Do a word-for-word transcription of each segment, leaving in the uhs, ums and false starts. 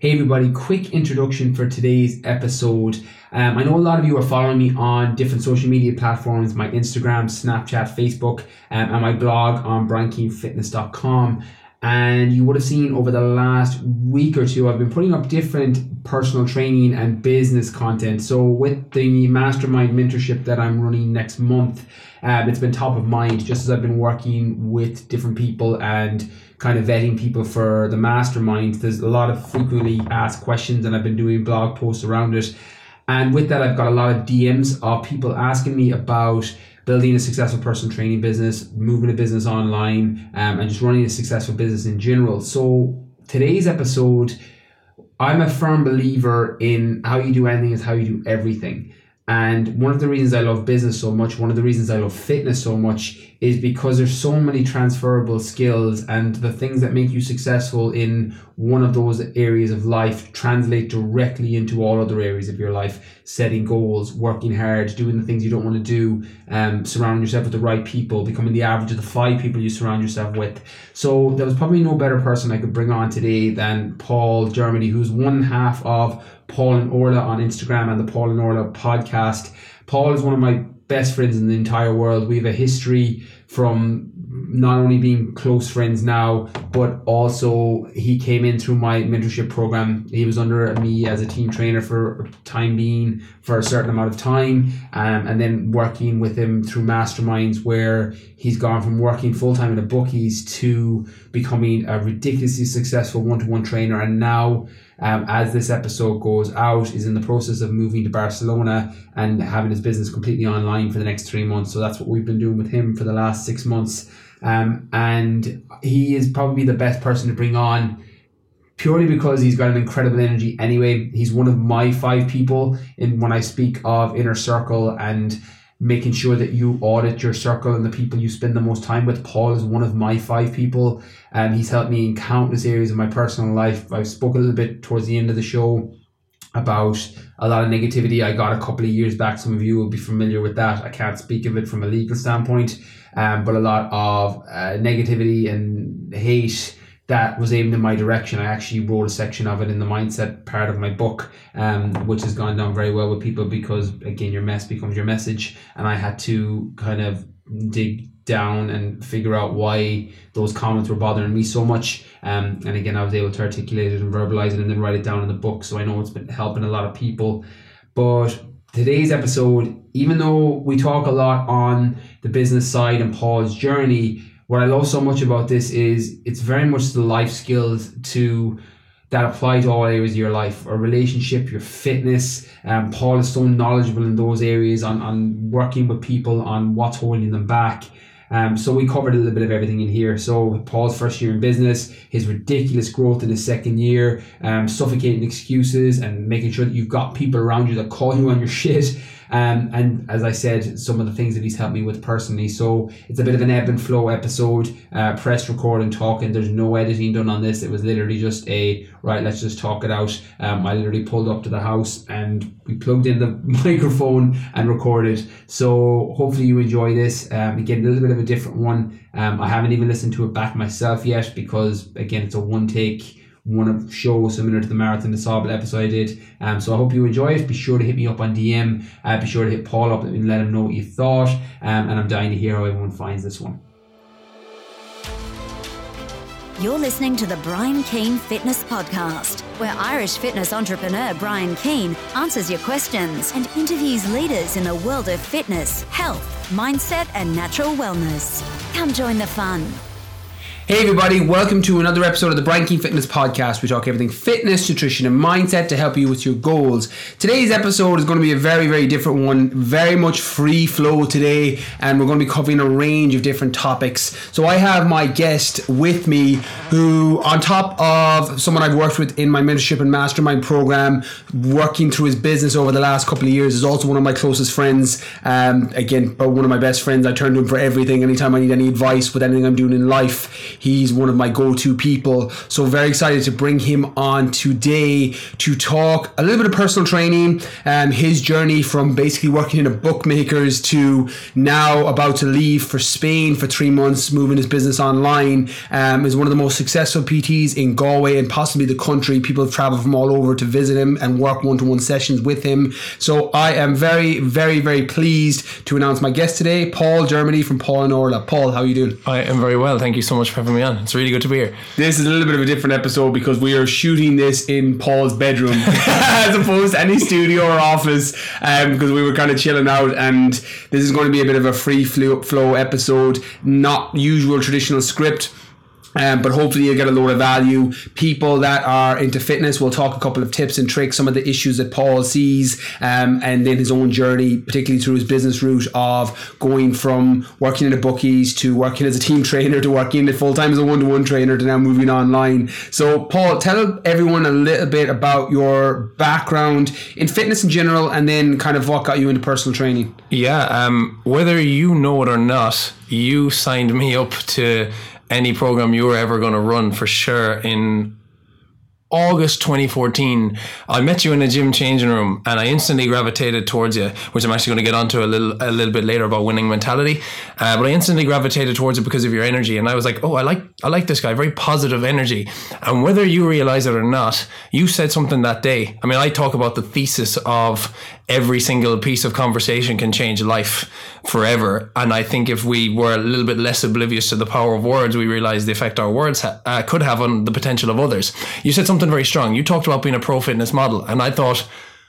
Hey everybody, quick introduction for today's episode. Um, I know a lot of you are following me on different social media platforms, my Instagram, Snapchat, Facebook, um, and my blog on brian keane fitness dot com. And you would have seen over the last week or two, I've been putting up different personal training and business content. So with the mastermind mentorship that I'm running next month, um, it's been top of mind just as I've been working with different people and kind of vetting people for the mastermind. There's a lot of frequently asked questions and I've been doing blog posts around it. And with that, I've got a lot of D Ms of people asking me about building a successful personal training business, moving a business online, um, and just running a successful business in general. So today's episode, I'm a firm believer in how you do anything is how you do everything. And one of the reasons I love business so much, one of the reasons I love fitness so much is because there's so many transferable skills, and the things that make you successful in one of those areas of life translate directly into all other areas of your life. Setting goals, working hard, doing the things you don't want to do, um, surrounding yourself with the right people, becoming the average of the five people you surround yourself with. So there was probably no better person I could bring on today than Paul Germany, who's one half of Paul and Orla on Instagram and the Paul and Orla podcast. Paul is one of my best friends in the entire world. We have a history from not only being close friends now, but also he came in through my mentorship program. He was under me as a team trainer for time being for a certain amount of time, um, and then working with him through masterminds where he's gone from working full-time in a bookies to becoming a ridiculously successful one-to-one trainer, and now Um, as this episode goes out, is in the process of moving to Barcelona and having his business completely online for the next three months. So that's what we've been doing with him for the last six months. Um, and he is probably the best person to bring on purely because he's got an incredible energy anyway. He's one of my five people in when I speak of inner circle and making sure that you audit your circle and the people you spend the most time with. Paul is one of my five people, and he's helped me in countless areas of my personal life. I've spoken a little bit towards the end of the show about a lot of negativity I got a couple of years back. Some of you will be familiar with that. I can't speak of it from a legal standpoint, um, but a lot of uh, negativity and hate that was aimed in my direction. I actually wrote a section of it in the mindset part of my book, um, which has gone down very well with people because, again, your mess becomes your message. And I had to kind of dig down and figure out why those comments were bothering me so much. Um, and again, I was able to articulate it and verbalize it and then write it down in the book. So I know it's been helping a lot of people. But today's episode, even though we talk a lot on the business side and Paul's journey, what I love so much about this is it's very much the life skills to that apply to all areas of your life, or relationship, your fitness. Um, Paul is so knowledgeable in those areas on, on working with people on what's holding them back. Um, so we covered a little bit of everything in here. So Paul's first year in business, his ridiculous growth in his second year, um, suffocating excuses and making sure that you've got people around you that call you on your shit. Um, and as I said, some of the things that he's helped me with personally. So it's a bit of an ebb and flow episode, uh, press record and talking. There's no editing done on this. It was literally just a, right, let's just talk it out. Um, I literally pulled up to the house and we plugged in the microphone and recorded. So hopefully you enjoy this. Um, again, a little bit of a different one. Um, I haven't even listened to it back myself yet because, again, it's a one take one of show similar to the Marathon des Sables episode I did. Um, so I hope you enjoy it. Be sure to hit me up on D M. Uh, be sure to hit Paul up and let him know what you thought. Um, and I'm dying to hear how everyone finds this one. You're listening to the Brian Keane Fitness Podcast, where Irish fitness entrepreneur Brian Keane answers your questions and interviews leaders in the world of fitness, health, mindset, and natural wellness. Come join the fun. Hey everybody, welcome to another episode of the Brian Keane Fitness Podcast. We talk everything fitness, nutrition and mindset to help you with your goals. Today's episode is going to be a very, very different one. Very much free flow today, and we're going to be covering a range of different topics. So I have my guest with me who, on top of someone I've worked with in my mentorship and mastermind program, working through his business over the last couple of years, is also one of my closest friends. Um, again, one of my best friends. I turn to him for everything. Anytime I need any advice with anything I'm doing in life, He's one of my go-to people. So very excited to bring him on today to talk a little bit of personal training, um, his journey from basically working in a bookmakers to now about to leave for Spain for three months, moving his business online. Um, is one of the most successful P Ts in Galway and possibly the country. People have traveled from all over to visit him and work one-to-one sessions with him. So I am very, very, very pleased to announce my guest today, Paul Dermody from Paul and Orla. Paul, how are you doing? I am very well. Thank you so much for having me on. It's really good to be here. This is a little bit of a different episode because we are shooting this in Paul's bedroom as opposed to any studio or office, um, because we were kind of chilling out, and this is going to be a bit of a free flow episode, not usual traditional script. Um, but hopefully you'll get a load of value. People that are into fitness, we'll talk a couple of tips and tricks, some of the issues that Paul sees, um, and then his own journey, particularly through his business route of going from working in the bookies to working as a team trainer to working full-time as a one-to-one trainer to now moving online. So Paul, tell everyone a little bit about your background in fitness in general, and then kind of what got you into personal training. Yeah, um, whether you know it or not, you signed me up to any program you were ever going to run for sure in August twenty fourteen. I met you in a gym changing room and I instantly gravitated towards you, which I'm actually going to get onto a little a little bit later about winning mentality. Uh, but I instantly gravitated towards it because of your energy, and I was like, oh, I like I like this guy, very positive energy. And whether you realize it or not, you said something that day. I mean, I talk about the thesis of every single piece of conversation can change life forever. And I think if we were a little bit less oblivious to the power of words, we realize the effect our words ha- uh, could have on the potential of others. You said something very strong. You talked about being a pro fitness model, and I thought,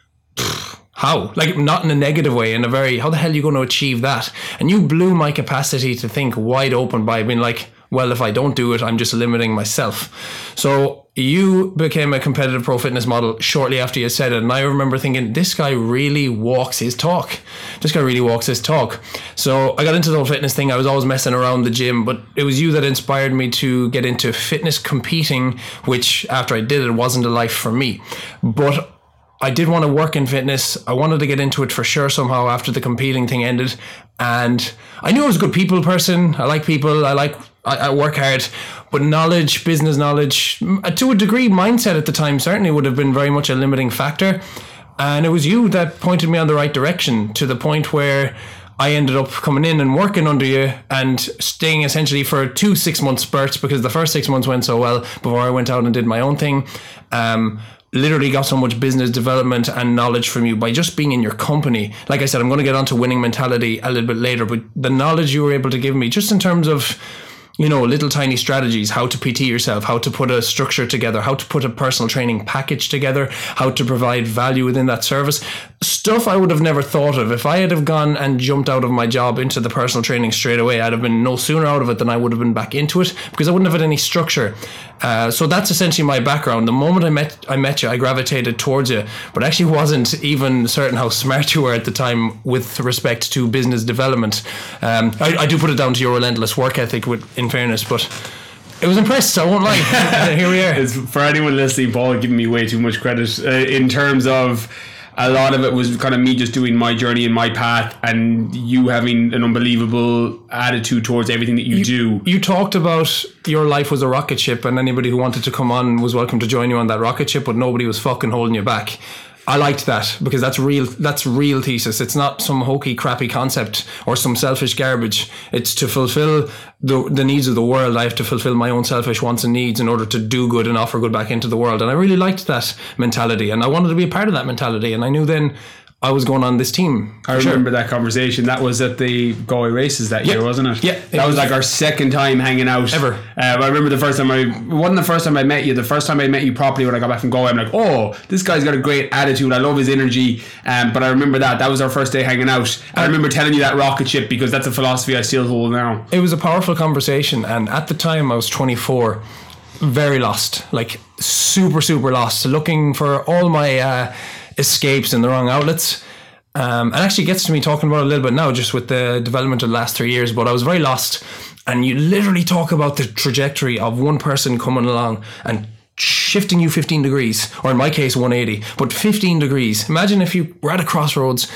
how? Like, not in a negative way, in a very, how the hell are you going to achieve that? And you blew my capacity to think wide open by being like, well, if I don't do it, I'm just limiting myself. So you became a competitive pro fitness model shortly after you said it. And I remember thinking, this guy really walks his talk. This guy really walks his talk. So I got into the whole fitness thing. I was always messing around the gym, but it was you that inspired me to get into fitness competing, which after I did it, wasn't a life for me. But I did want to work in fitness. I wanted to get into it for sure somehow after the competing thing ended. And I knew I was a good people person. I like people. I like, I, I work hard. But knowledge, business knowledge, to a degree, mindset at the time certainly would have been very much a limiting factor. And it was you that pointed me on the right direction, to the point where I ended up coming in and working under you and staying essentially for two six-month spurts, because the first six months went so well before I went out and did my own thing. Um, literally got so much business development and knowledge from you by just being in your company. Like I said, I'm going to get onto winning mentality a little bit later, but the knowledge you were able to give me just in terms of, you know, little tiny strategies, how to P T yourself, how to put a structure together, how to put a personal training package together, how to provide value within that service. Stuff I would have never thought of. If I had have gone and jumped out of my job into the personal training straight away, I'd have been no sooner out of it than I would have been back into it, because I wouldn't have had any structure. Uh, so that's essentially my background. The moment I met I met you, I gravitated towards you, but actually wasn't even certain how smart you were at the time with respect to business development. Um, I, I do put it down to your relentless work ethic, with, in fairness, but I was impressed, I won't lie. Here we are. It's, for anyone listening, Paul giving me way too much credit uh, in terms of a lot of it was kind of me just doing my journey and my path, and you having an unbelievable attitude towards everything that you, you do. You talked about your life was a rocket ship, and anybody who wanted to come on was welcome to join you on that rocket ship, but nobody was fucking holding you back. I liked that, because that's real. That's real thesis. It's not some hokey, crappy concept or some selfish garbage. It's to fulfill the the needs of the world. I have to fulfill my own selfish wants and needs in order to do good and offer good back into the world. And I really liked that mentality, and I wanted to be a part of that mentality. And I knew then I was going on this team. I remember sure. that conversation. That was at the Galway races that yeah. year, wasn't it? Yeah. That was like our second time hanging out. Ever. Uh, I remember the first time I, it wasn't the first time I met you. The first time I met you properly when I got back from Galway, I'm like, oh, this guy's got a great attitude. I love his energy. Um, but I remember that. That was our first day hanging out. And I remember telling you that rocket ship, because that's a philosophy I still hold now. It was a powerful conversation. And at the time I was twenty-four, very lost, like super, super lost, looking for all my uh, escapes in the wrong outlets. Um, and actually gets to me talking about it a little bit now, just with the development of the last three years. But I was very lost. And you literally talk about the trajectory of one person coming along and shifting you fifteen degrees, or in my case, one eighty, but fifteen degrees. Imagine if you were at a crossroads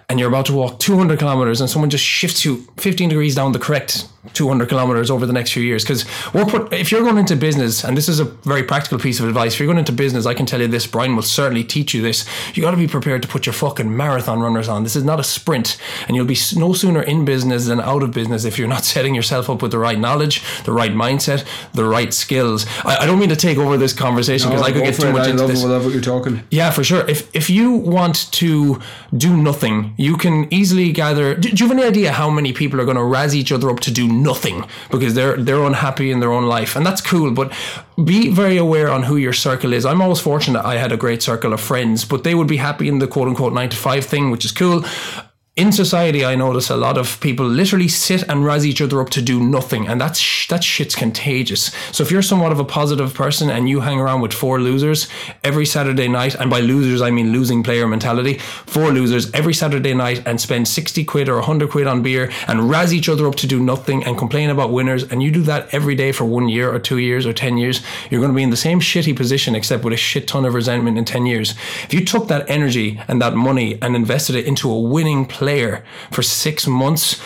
and you're about to walk two hundred kilometers and someone just shifts you fifteen degrees down the correct two hundred kilometers over the next few years. Because work with, if you're going into business, and this is a very practical piece of advice, if you're going into business, I can tell you this, Brian will certainly teach you this, you got to be prepared to put your fucking marathon runners on. This is not a sprint, and you'll be no sooner in business than out of business if you're not setting yourself up with the right knowledge, the right mindset, the right skills. I, I don't mean to take over this conversation because no, I could get too much I into love, this. I love what you're talking. Yeah, for sure. If if you want to do nothing, you can easily gather. Do, do you have any idea how many people are going to razz each other up to do nothing because they're they're unhappy in their own life? And that's cool, but be very aware on who your circle is. I'm always fortunate I had a great circle of friends, but they would be happy in the quote unquote nine to five thing, which is cool. In society, I notice a lot of people literally sit and razz each other up to do nothing, and that's sh- that shit's contagious. So if you're somewhat of a positive person and you hang around with four losers every Saturday night, and by losers I mean losing player mentality, four losers every Saturday night, and spend sixty quid or one hundred quid on beer and razz each other up to do nothing and complain about winners, and you do that every day for one year or two years or ten years, you're going to be in the same shitty position except with a shit ton of resentment in ten years. If you took that energy and that money and invested it into a winning player player for six months.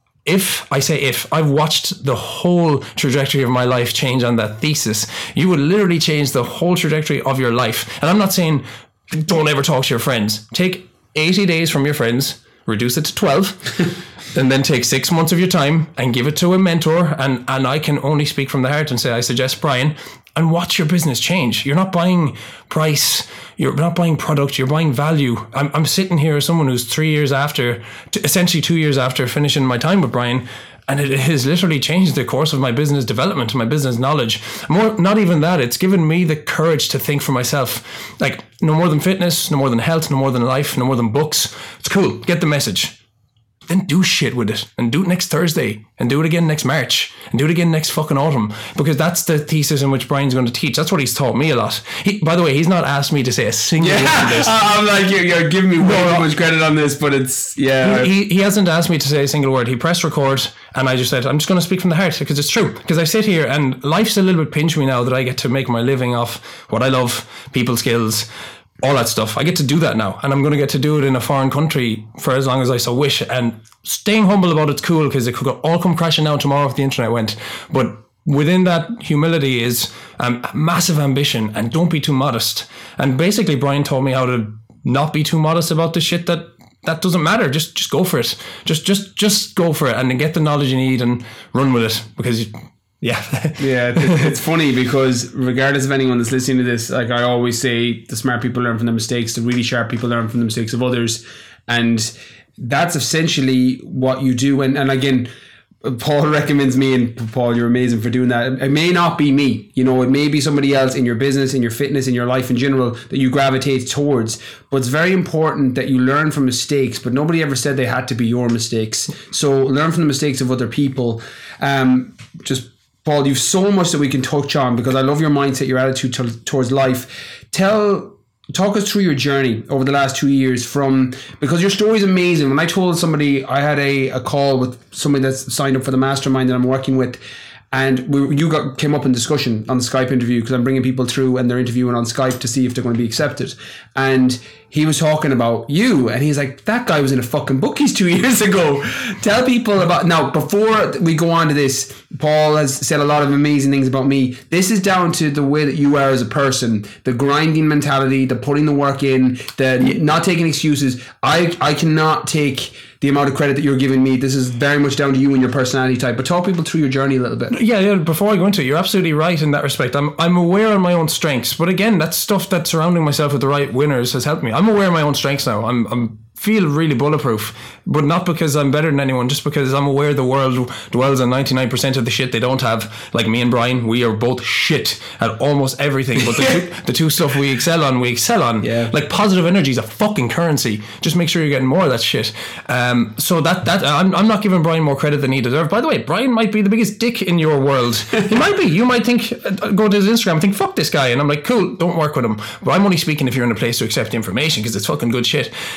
If, I say if, I've watched the whole trajectory of my life change on that thesis. You would literally change the whole trajectory of your life. And I'm not saying don't ever talk to your friends. Take eighty days from your friends, reduce it to twelve, and then take six months of your time and give it to a mentor. And, and I can only speak from the heart and say, I suggest Brian, and watch your business change. You're not buying price, you're not buying product, you're buying value. I'm, I'm sitting here as someone who's three years after, essentially two years after finishing my time with Brian, and it has literally changed the course of my business development, my business knowledge. More, not even that, it's given me the courage to think for myself. Like, no more than fitness, no more than health, no more than life, no more than books. It's cool, get the message. Then do shit with it, and do it next Thursday, and do it again next March, and do it again next fucking autumn, because that's the thesis in which Brian's going to teach. That's what he's taught me a lot. He, by the way, he's not asked me to say a single yeah. word on this. I'm like, you're, you're giving me way no, too much credit on this, but it's, yeah. He, he, he hasn't asked me to say a single word. He pressed record, and I just said, I'm just going to speak from the heart, because it's true. Because I sit here, and life's a little bit pinch me now that I get to make my living off what I love, people skills, all that stuff. I get to do that now, and I'm going to get to do it in a foreign country for as long as I so wish. And staying humble about it's cool, because it could all come crashing down tomorrow if the internet went. But within that humility is um, massive ambition, and don't be too modest. And basically, Brian taught me how to not be too modest about the shit that that doesn't matter. Just just go for it. Just just just go for it, and then get the knowledge you need and run with it, because you, yeah. yeah, it's funny because regardless of anyone that's listening to this, like I always say, the smart people learn from their mistakes, the really sharp people learn from the mistakes of others. And that's essentially what you do. And, and again, Paul recommends me, and Paul, you're amazing for doing that. It may not be me, you know, it may be somebody else in your business, in your fitness, in your life in general that you gravitate towards. But it's very important that you learn from mistakes, but nobody ever said they had to be your mistakes. So learn from the mistakes of other people. Um, just Paul, you've so much that we can touch on, because I love your mindset, your attitude to, towards life. Tell, talk us through your journey over the last two years from, because your story is amazing. When I told somebody, I had a, a call with somebody that's signed up for the mastermind that I'm working with, and we, you got came up in discussion on the Skype interview, because I'm bringing people through and they're interviewing on Skype to see if they're going to be accepted. And he was talking about you, and he's like, that guy was in a fucking bookies two years ago. Tell people about, now, before we go on to this, Paul has said a lot of amazing things about me. This is down to the way that you are as a person, the grinding mentality, the putting the work in, the not taking excuses. I, I cannot take the amount of credit that you're giving me. This is very much down to you and your personality type. But talk people through your journey a little bit. Yeah, yeah. Before I go into it, you're absolutely right in that respect. I'm I'm aware of my own strengths, but again, that's stuff that surrounding myself with the right winners has helped me. I'm aware of my own strengths now. I'm I'm feel really bulletproof, but not because I'm better than anyone, just because I'm aware the world dwells on ninety-nine percent of the shit they don't have. Like me and Brian, we are both shit at almost everything, but the two, the two stuff we excel on, we excel on. Yeah. Like positive energy is a fucking currency. Just make sure you're getting more of that shit. Um, so that that I'm I'm not giving Brian more credit than he deserves. By the way, Brian might be the biggest dick in your world. He might be. You might think, uh, go to his Instagram and think, fuck this guy, and I'm like, cool, don't work with him. But I'm only speaking if you're in a place to accept the information, because it's fucking good shit. Um,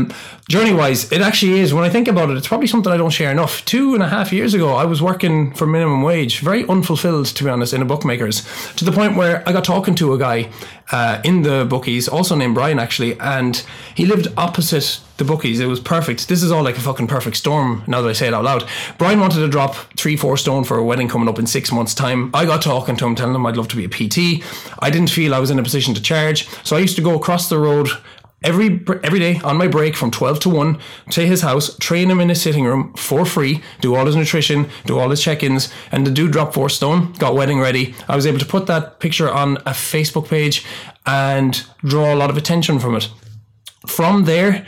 Um, journey-wise, it actually is. When I think about it, it's probably something I don't share enough. Two and a half years ago, I was working for minimum wage, very unfulfilled, to be honest, in a bookmaker's, to the point where I got talking to a guy uh, in the bookies, also named Brian, actually, and he lived opposite the bookies. It was perfect. This is all like a fucking perfect storm, now that I say it out loud. Brian wanted to drop three, four stone for a wedding coming up in six months' time. I got talking to him, telling him I'd love to be a P T. I didn't feel I was in a position to charge, so I used to go across the road every every day on my break from twelve to one to his house, train him in his sitting room for free, do all his nutrition, do all his check-ins, and the dude dropped four stone, got wedding ready. I was able to put that picture on a Facebook page and draw a lot of attention from it. From there,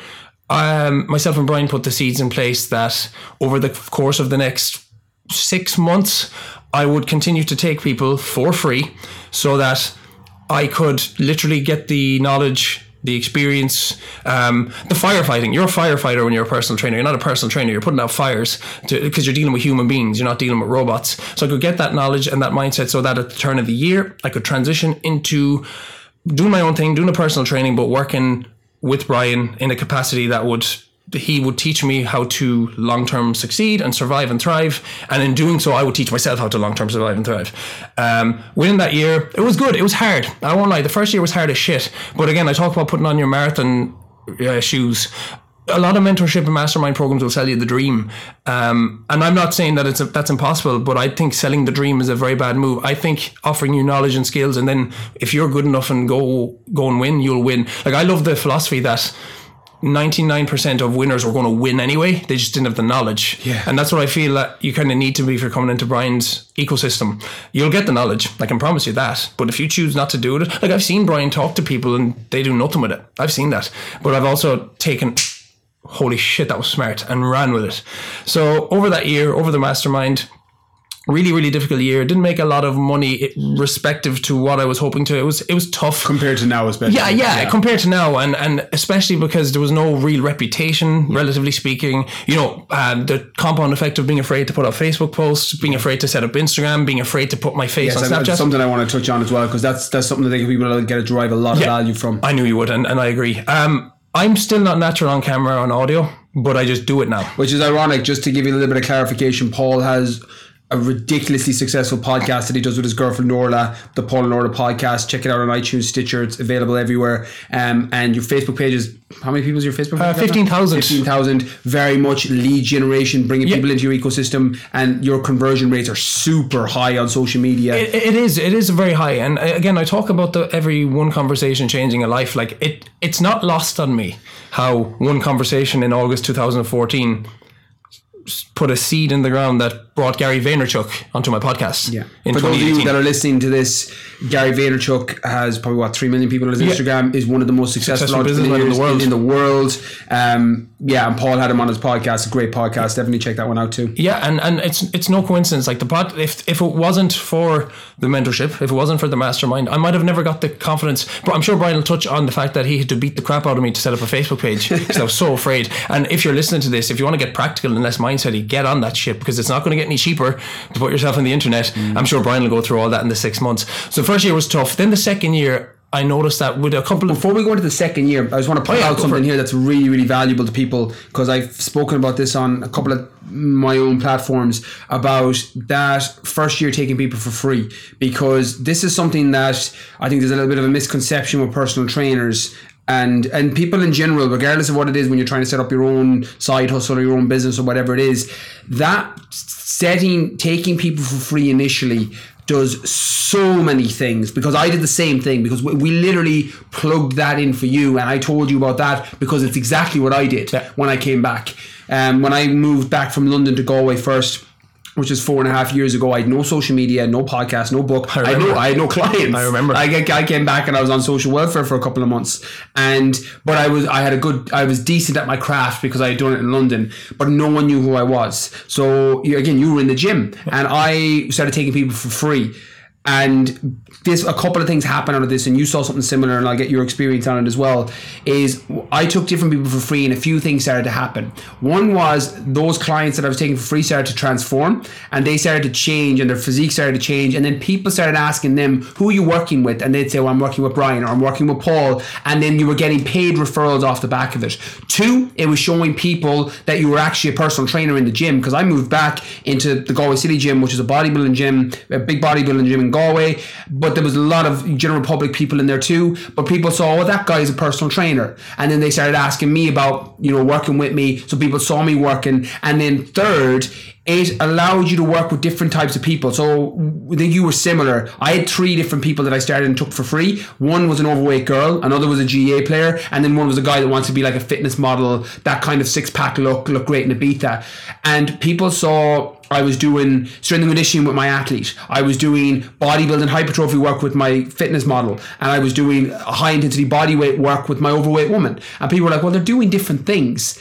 um, myself and Brian put the seeds in place that over the course of the next six months, I would continue to take people for free so that I could literally get the knowledge, the experience, um, the firefighting. You're a firefighter when you're a personal trainer. You're not a personal trainer. You're putting out fires because you're dealing with human beings. You're not dealing with robots. So I could get that knowledge and that mindset so that at the turn of the year, I could transition into doing my own thing, doing a personal training, but working with Brian in a capacity that would, he would teach me how to long-term succeed and survive and thrive. And in doing so, I would teach myself how to long-term survive and thrive. Um, within that year, it was good. It was hard. I won't lie. The first year was hard as shit. But again, I talk about putting on your marathon uh, shoes. A lot of mentorship and mastermind programs will sell you the dream. Um, and I'm not saying that it's a, that's impossible, but I think selling the dream is a very bad move. I think offering you knowledge and skills, and then if you're good enough and go go and win, you'll win. Like, I love the philosophy that ninety-nine percent of winners were going to win anyway. They just didn't have the knowledge. Yeah. And that's what I feel that you kind of need to be if you're coming into Brian's ecosystem. You'll get the knowledge. I can promise you that. But if you choose not to do it, like, I've seen Brian talk to people and they do nothing with it. I've seen that. But I've also taken, holy shit, that was smart, and ran with it. So over that year, over the mastermind, really, really difficult year. Didn't make a lot of money respective to what I was hoping to. It was it was tough. Compared to now, especially. Yeah, yeah, yeah. Compared to now. And, and especially because there was no real reputation, yeah. relatively speaking. You know, uh, the compound effect of being afraid to put up Facebook posts, being afraid to set up Instagram, being afraid to put my face yes, on Snapchat. That's something I want to touch on as well, because that's that's something that I think people will get to derive a lot yeah, of value from. I knew you would, and, and I agree. Um, I'm still not natural on camera, on audio, but I just do it now. Which is ironic. Just to give you a little bit of clarification, Paul has a ridiculously successful podcast that he does with his girlfriend Norla, the Paul and Norla podcast. Check it out on iTunes, Stitcher. It's available everywhere. Um, and your Facebook page is, how many people is your Facebook page? Uh, fifteen thousand. fifteen thousand. Very much lead generation, bringing yep. people into your ecosystem, and your conversion rates are super high on social media. It, it is. It is very high. And again, I talk about the every one conversation changing a life. Like, it, it's not lost on me how one conversation in August two thousand fourteen put a seed in the ground that brought Gary Vaynerchuk onto my podcast. Yeah. For those of you that are listening to this, Gary Vaynerchuk has probably what three million people on his yeah. Instagram. Is one of the most successful, successful entrepreneurs in the world. In, in the world. Um, yeah, and Paul had him on his podcast. A great podcast. Definitely check that one out too. Yeah, and, and it's it's no coincidence. Like, the pod, if if it wasn't for the mentorship, if it wasn't for the mastermind, I might have never got the confidence. But I'm sure Brian will touch on the fact that he had to beat the crap out of me to set up a Facebook page because I was so afraid. And if you're listening to this, if you want to get practical and less mindset, get on that shit, because it's not going to get any cheaper to put yourself on the internet. Mm. I'm sure Brian will go through all that in the six months. So the first year was tough. Then the second year, I noticed that with a couple of... Before we go into the second year, I just want to point oh, yeah, out something here that's really, really valuable to people, because I've spoken about this on a couple of my own platforms, about that first year taking people for free, because this is something that I think there's a little bit of a misconception with personal trainers and and people in general, regardless of what it is, when you're trying to set up your own side hustle or your own business or whatever it is, that setting, taking people for free initially does so many things, because I did the same thing, because we, we literally plugged that in for you, and I told you about that because it's exactly what I did yeah. when I came back. Um, when I moved back from London to Galway first, which is four and a half years ago, I had no social media, no podcast, no book. I, I, had, no, I had no clients. I remember. I, I came back and I was on social welfare for a couple of months, and but I was I had a good I was decent at my craft because I had done it in London, but no one knew who I was. So again, you were in the gym, and I started taking people for free. And this, a couple of things happen out of this, and you saw something similar, and I'll get your experience on it as well, is I took different people for free, and a few things started to happen. One was those clients that I was taking for free started to transform, and they started to change, and their physique started to change, and then people started asking them, who are you working with? And they'd say, well, I'm working with Brian, or I'm working with Paul, and then you were getting paid referrals off the back of it. Two, it was showing people that you were actually a personal trainer in the gym, because I moved back into the Galway City Gym, which is a bodybuilding gym, a big bodybuilding gym in Galway, but there was a lot of general public people in there too, but people saw, oh, that guy is a personal trainer, and then they started asking me about, you know, working with me, so people saw me working. And then third, it allowed you to work with different types of people. So I think you were similar. I had three different people that I started and took for free. One was an overweight girl, another was a G A A player, and then one was a guy that wants to be like a fitness model, that kind of six-pack look, look great in Ibiza. And people saw I was doing strength and conditioning with my athlete. I was doing bodybuilding hypertrophy work with my fitness model. And I was doing high intensity body weight work with my overweight woman. And people were like, well, they're doing different things.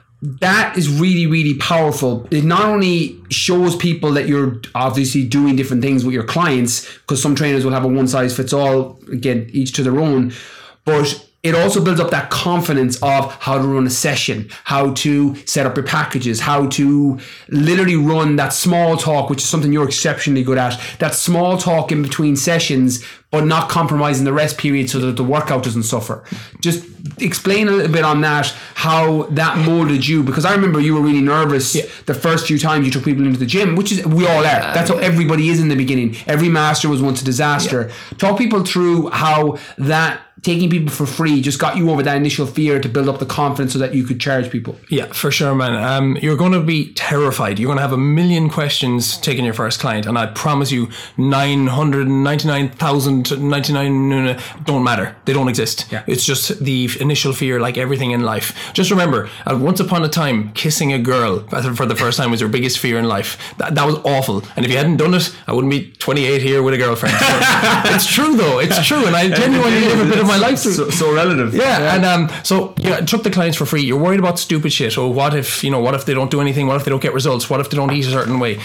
That is really, really powerful. It not only shows people that you're obviously doing different things with your clients, because some trainers will have a one size fits all, again, each to their own, but it also builds up that confidence of how to run a session, how to set up your packages, how to literally run that small talk, which is something you're exceptionally good at, that small talk in between sessions, but not compromising the rest period so that the workout doesn't suffer. Just explain a little bit on that, how that molded you, because I remember you were really nervous yeah. the first few times you took people into the gym, which is, we all are. That's how everybody is in the beginning. Every master was once a disaster. Yeah. Talk people through how that taking people for free just got you over that initial fear to build up the confidence so that you could charge people. Yeah, for sure, man. Um, you're going to be terrified. You're going to have a million questions taking your first client, and I promise you nine hundred ninety-nine thousand ninety-nine don't matter. They don't exist. Yeah. It's just the initial fear, like everything in life. Just remember, uh, once upon a time, kissing a girl for the first time was your biggest fear in life. That, that was awful. And if you hadn't done it, I wouldn't be twenty-eight here with a girlfriend. So it's true, though. It's true. And I genuinely live a bit of my life through. So, so relative. Yeah, yeah. And um, so yeah, I took the clients for free. You're worried about stupid shit. Oh, what if, you know, what if they don't do anything? What if they don't get results? What if they don't eat a certain way?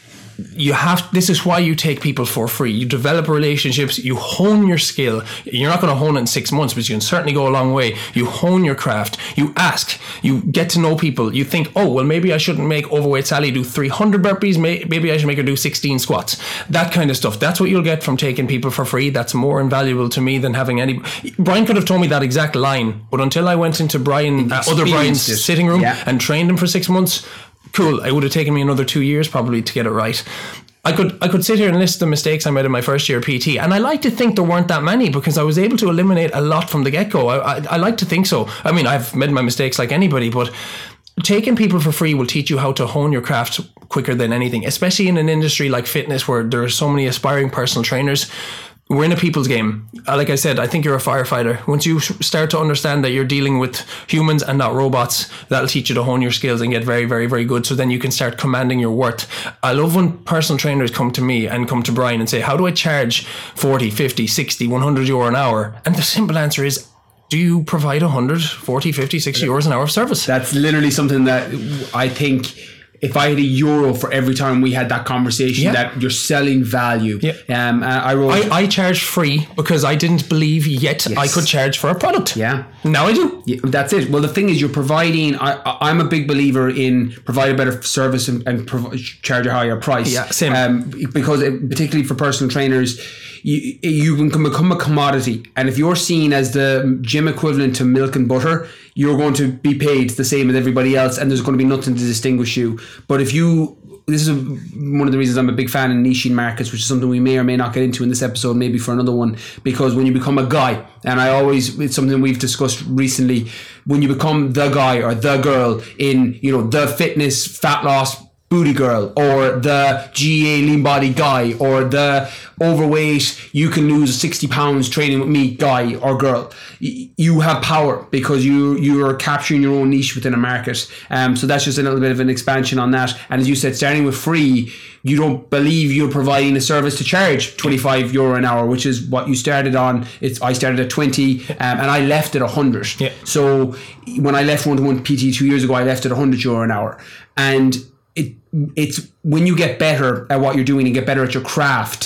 You have, this is why you take people for free. You develop relationships, you hone your skill. You're not going to hone it in six months, but you can certainly go a long way. You hone your craft, you ask, you get to know people. You think, oh, well, maybe I shouldn't make overweight Sally do three hundred burpees. Maybe I should make her do sixteen squats. That kind of stuff. That's what you'll get from taking people for free. That's more invaluable to me than having any. Brian could have told me that exact line, but until I went into Brian, uh, other Brian's it. sitting room yeah. and trained him for six months, cool. It would have taken me another two years probably to get it right. I could I could sit here and list the mistakes I made in my first year P T, and I like to think there weren't that many because I was able to eliminate a lot from the get-go. I, I, I like to think so. I mean, I've made my mistakes like anybody, but taking people for free will teach you how to hone your craft quicker than anything, especially in an industry like fitness where there are so many aspiring personal trainers. We're in a people's game. Like I said, I think you're a firefighter. Once you start to understand that you're dealing with humans and not robots, that'll teach you to hone your skills and get very, very, very good. So then you can start commanding your worth. I love when personal trainers come to me and come to Brian and say, how do I charge forty, fifty, sixty, one hundred euro an hour? And the simple answer is, do you provide one hundred, forty, fifty, sixty euros an hour of service? That's literally something that I think, if I had a euro for every time we had that conversation, yeah. that you're selling value. Yeah. Um, I wrote. I, I charged free because I didn't believe yet yes. I could charge for a product. Yeah. Now I do. Yeah, that's it. Well, the thing is, you're providing. I, I'm a big believer in provide a better service and, and prov- charge a higher price. Yeah, same. Um, because it, particularly for personal trainers, you you can become a commodity, and if you're seen as the gym equivalent to milk and butter, you're going to be paid the same as everybody else, and there's going to be nothing to distinguish you. But if you, this is a, one of the reasons I'm a big fan in niching markets, which is something we may or may not get into in this episode, maybe for another one, because when you become a guy, and I always, it's something we've discussed recently, when you become the guy or the girl in, you know, the fitness, fat loss, booty girl, or the G A A lean body guy, or the overweight, you can lose sixty pounds training with me guy or girl. You have power because you you are capturing your own niche within a market. Um, so that's just a little bit of an expansion on that. And as you said, starting with free, you don't believe you're providing a service to charge twenty-five euro an hour, which is what you started on. It's I started at twenty, um, and I left at one hundred. Yeah. So when I left one-to-one P T two years ago, I left at one hundred euro an hour. And it it's when you get better at what you're doing and get better at your craft,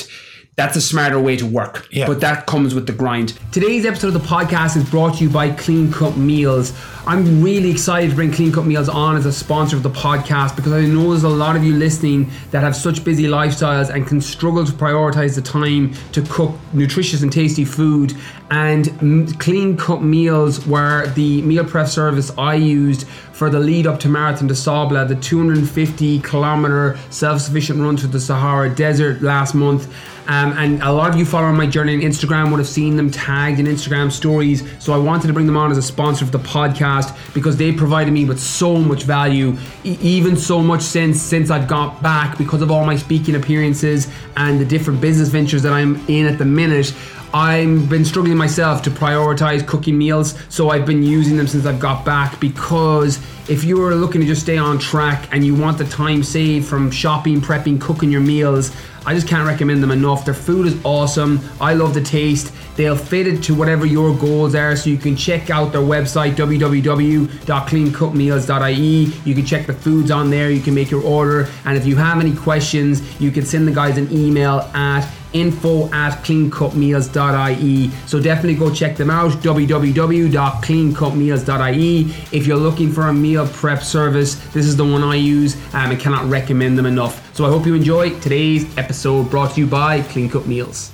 that's a smarter way to work. Yeah. But that comes with the grind. Today's episode of the podcast is brought to you by Clean Cut Meals. I'm really excited to bring Clean Cut Meals on as a sponsor of the podcast because I know there's a lot of you listening that have such busy lifestyles and can struggle to prioritize the time to cook nutritious and tasty food. And Clean Cut Meals were the meal prep service I used for the lead up to Marathon des Sables, the two hundred fifty kilometer self-sufficient run through the Sahara Desert last month. Um, and a lot of you following my journey on Instagram would have seen them tagged in Instagram stories. So I wanted to bring them on as a sponsor of the podcast because they provided me with so much value, e- even so much since since I've got back because of all my speaking appearances and the different business ventures that I'm in at the minute. I've been struggling myself to prioritize cooking meals, so I've been using them since I've got back, because if you are looking to just stay on track and you want the time saved from shopping, prepping, cooking your meals, I just can't recommend them enough. Their food is awesome. I love the taste. They'll fit it to whatever your goals are, so you can check out their website, w w w dot clean cut meals dot i e. You can check the foods on there, you can make your order, and if you have any questions, you can send the guys an email at info at clean cut meals dot i e. So definitely go check them out, w w w dot clean cut meals dot i e. If you're looking for a meal prep service, this is the one I use, and I cannot recommend them enough. So I hope you enjoy today's episode, brought to you by Clean Cut Meals.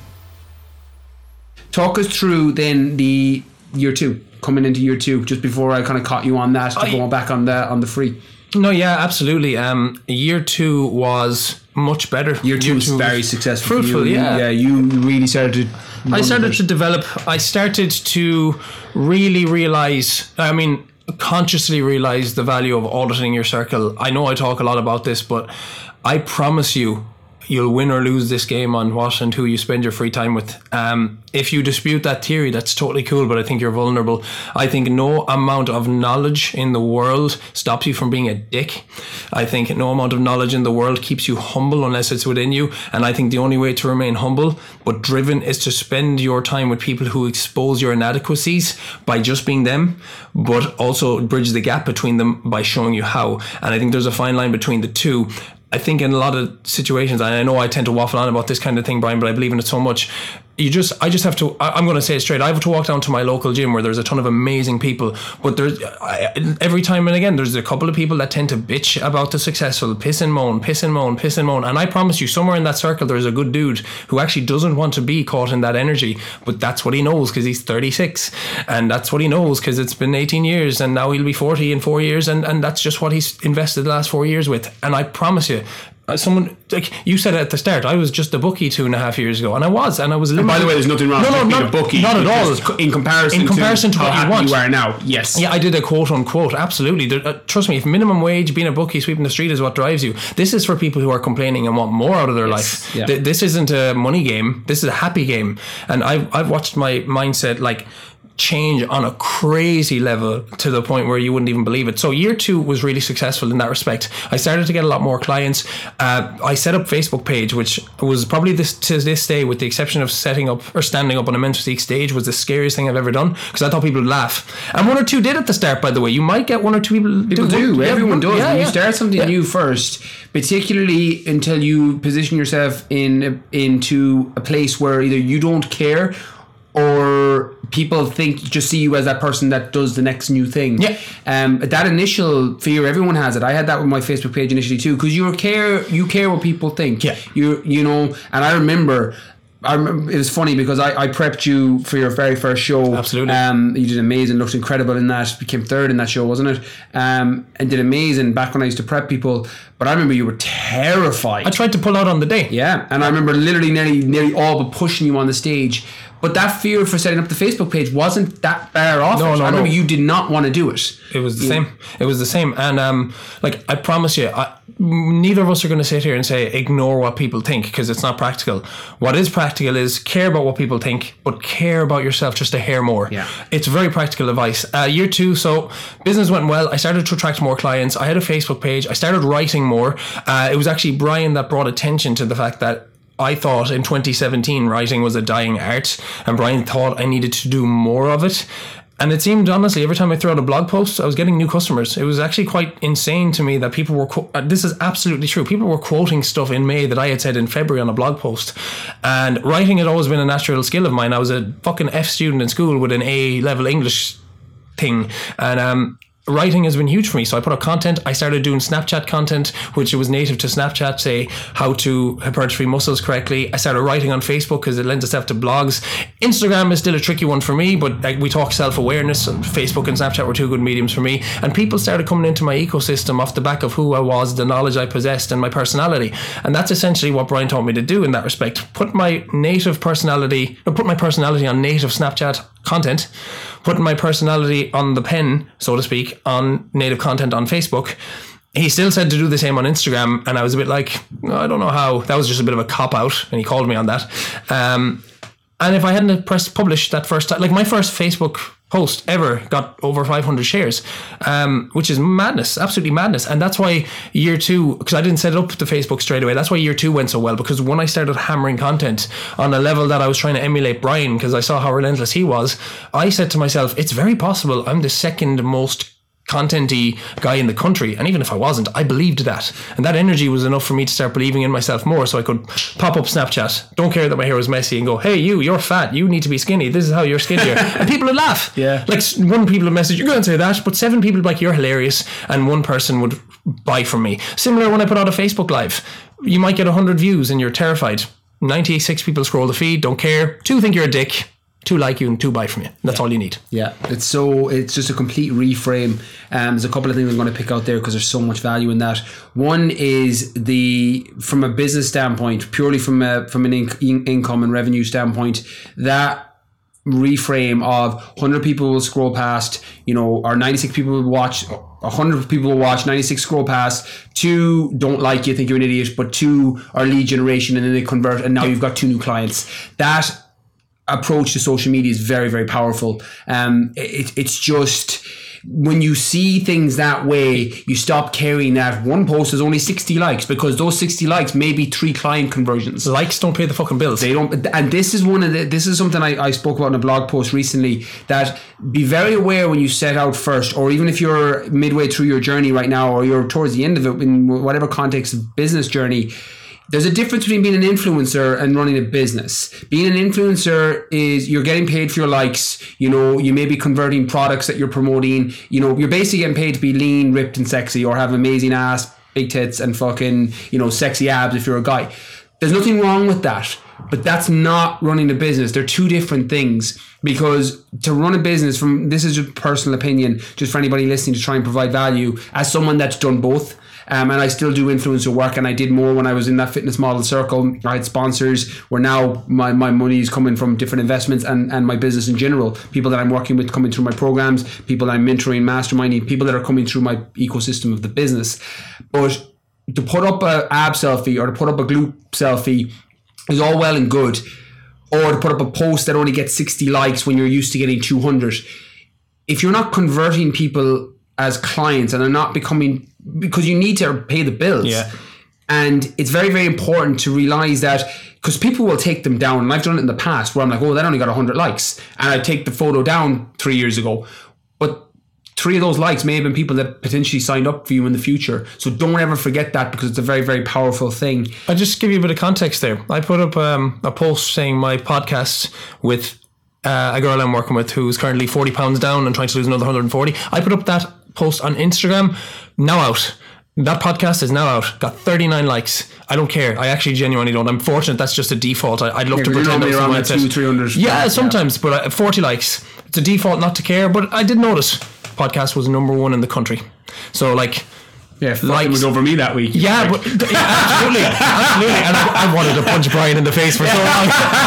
Talk us through then the year two, coming into year two, just before I kind of caught you on that, to I, going back on the on the free. No, yeah, absolutely. Um, year two was much better. Year two, year two was very successful. Fruitful, for you. yeah. Yeah, you really started to... I started to develop, I started to really realise, I mean, consciously realise the value of auditing your circle. I know I talk a lot about this, but I promise you, you'll win or lose this game on what and who you spend your free time with. Um, if you dispute that theory, that's totally cool, but I think you're vulnerable. I think no amount of knowledge in the world stops you from being a dick. I think no amount of knowledge in the world keeps you humble unless it's within you. And I think the only way to remain humble but driven is to spend your time with people who expose your inadequacies by just being them, but also bridge the gap between them by showing you how. And I think there's a fine line between the two. I think in a lot of situations, and I know I tend to waffle on about this kind of thing, Brian, but I believe in it so much. You just, I just have to, I'm going to say it straight. I have to walk down to my local gym where there's a ton of amazing people, but there's, I, every time and again, there's a couple of people that tend to bitch about the successful, piss and moan, piss and moan, piss and moan. And I promise you, somewhere in that circle, there's a good dude who actually doesn't want to be caught in that energy, but that's what he knows because he's thirty-six. And that's what he knows because it's been eighteen years and now he'll be forty in four years. And, and that's just what he's invested the last four years with. And I promise you, someone, like you said at the start, I was just a bookie two and a half years ago, and I was, and I was. And by the way, there's nothing wrong no, with no, being not, a bookie. Not at all. In comparison, in comparison to, to what how you happy want, you are now. Yes. Yeah, I did a quote unquote. Absolutely. There, uh, trust me, if minimum wage, being a bookie, sweeping the street is what drives you, this is for people who are complaining and want more out of their yes. life. Yeah. Th- this isn't a money game. This is a happy game, and I've I've watched my mindset like change on a crazy level to the point where you wouldn't even believe it. So year two was really successful in that respect. I started to get a lot more clients. Uh, I set up Facebook page, which was probably this to this day, with the exception of setting up or standing up on a men's physique stage, was the scariest thing I've ever done because I thought people would laugh. And one or two did at the start, by the way. You might get one or two people. People do. do. Yeah, Everyone does. Yeah, when yeah. you start something yeah. new first, particularly until you position yourself in into a place where either you don't care or people think just see you as that person that does the next new thing. Yeah. Um, that initial fear, everyone has it. I had that with my Facebook page initially too, because you care, you care what people think. Yeah. You, you know, and I remember. I remember it was funny because I, I prepped you for your very first show. Absolutely. Um, you did amazing, looked incredible in that, became third in that show, wasn't it? Um, and did amazing back when I used to prep people. But I remember you were terrified. I tried to pull out on the day. Yeah, and I remember literally nearly, nearly all but pushing you on the stage. But that fear for setting up the Facebook page wasn't that far off. No, it. no, I remember no. you did not want to do it. It was the you, same. It was the same. And um, like I promise you, I, neither of us are going to sit here and say ignore what people think, because it's not practical. What is practical is care about what people think, but care about yourself just a hair more. Yeah. It's very practical advice. Uh, year two, so business went well. I started to attract more clients. I had a Facebook page. I started writing more. Uh, it was actually Brian that brought attention to the fact that I thought in twenty seventeen writing was a dying art, and Brian thought I needed to do more of it. And it seemed, honestly, every time I threw out a blog post, I was getting new customers. It was actually quite insane to me that people were, qu- this is absolutely true, people were quoting stuff in May that I had said in February on a blog post. And writing had always been a natural skill of mine. I was a fucking F student in school with an A level English thing. And um, writing has been huge for me. So I put up content. I started doing Snapchat content, which was native to Snapchat, say how to hypertrophy muscles correctly. I started writing on Facebook because it lends itself to blogs. Instagram is still a tricky one for me, but like, we talk self-awareness, and Facebook and Snapchat were two good mediums for me. And people started coming into my ecosystem off the back of who I was, the knowledge I possessed, and my personality. And that's essentially what Brian taught me to do in that respect. Put my native personality, or put my personality on native Snapchat content, putting my personality on the pen, so to speak, on native content on Facebook. He still said to do the same on Instagram, and I was a bit like, I don't know how. That was just a bit of a cop-out, and he called me on that. Um, and if I hadn't pressed publish that first time, like my first Facebook post ever got over five hundred shares, um, which is madness, absolutely madness. And that's why year two, because I didn't set it up to Facebook straight away, that's why year two went so well, because when I started hammering content on a level that I was trying to emulate Brian, because I saw how relentless he was, I said to myself, it's very possible I'm the second most content-y guy in the country. And even if I wasn't, I believed that. And that energy was enough for me to start believing in myself more, so I could pop up Snapchat, don't care that my hair was messy, and go, hey, you, you're fat, you need to be skinny, this is how you're skinnier. And people would laugh. Yeah. Like, one people would message, you're going to say that, but seven people would be like, you're hilarious, and one person would buy from me. Similar when I put out a Facebook Live. You might get one hundred views and you're terrified. ninety-six people scroll the feed, don't care. Two think you're a dick. Two like you and two buy from you. That's yeah. all you need. Yeah, it's so it's just a complete reframe. Um, there's a couple of things I'm going to pick out there because there's so much value in that. One is the from a business standpoint, purely from a from an in, income and revenue standpoint, that reframe of one hundred people will scroll past, you know, or ninety-six people will watch, one hundred people will watch, ninety-six scroll past, two don't like you, think you're an idiot, but two are lead generation, and then they convert, and now you've got two new clients. That approach to social media is very, very powerful. Um, it, it's just when you see things that way, you stop caring that one post has only sixty likes, because those sixty likes may be three client conversions. Likes don't pay the fucking bills. They don't. And this is one of the, this is something I, I spoke about in a blog post recently, that be very aware when you set out first, or even if you're midway through your journey right now, or you're towards the end of it in whatever context of business journey. There's a difference between being an influencer and running a business. Being an influencer is you're getting paid for your likes. You know, you may be converting products that you're promoting. You know, you're basically getting paid to be lean, ripped, and sexy, or have amazing ass, big tits, and fucking, you know, sexy abs if you're a guy. There's nothing wrong with that. But that's not running a business. They're two different things. Because to run a business, from this is just personal opinion, just for anybody listening, to try and provide value, as someone that's done both. Um, and I still do influencer work, and I did more when I was in that fitness model circle. I had sponsors where now my, my money is coming from different investments, and, and my business in general. People that I'm working with coming through my programs, people that I'm mentoring, masterminding, people that are coming through my ecosystem of the business. But to put up a ab selfie or to put up a glute selfie is all well and good. Or to put up a post that only gets sixty likes when you're used to getting two hundred. If you're not converting people as clients, and they're not becoming, because you need to pay the bills. Yeah. And it's very, very important to realize that, because people will take them down. And I've done it in the past where I'm like, oh, that only got one hundred likes. And I take the photo down three years ago. But three of those likes may have been people that potentially signed up for you in the future. So don't ever forget that, because it's a very, very powerful thing. I'll just give you a bit of context there. I put up um, a post saying my podcast with uh, a girl I'm working with who's currently forty pounds down and trying to lose another one hundred forty. I put up that post on Instagram, now out. That podcast is now out. Got thirty-nine likes. I don't care. I actually genuinely don't. I'm fortunate that's just a default. I, I'd love yeah, to pretend that around that two, three hundred. Yeah, sometimes, yeah. But forty likes. It's a default not to care, but I did notice podcast was number one in the country. So like, yeah, likes was over me that week. Yeah, like. but yeah, absolutely, absolutely. And I, I wanted to punch Brian in the face for so long.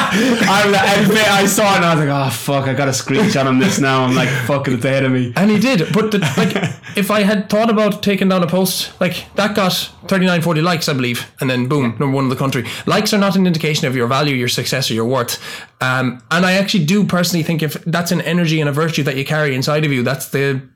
I, I saw it and I was like, oh fuck, I got a screenshot on this now. I'm like, fucking it's ahead of me. And he did. But the, like, if I had thought about taking down a post, like that got thirty-nine, forty likes, I believe, and then boom, number one in the country. Likes are not an indication of your value, your success, or your worth. Um, and I actually do personally think if that's an energy and a virtue that you carry inside of you, that's the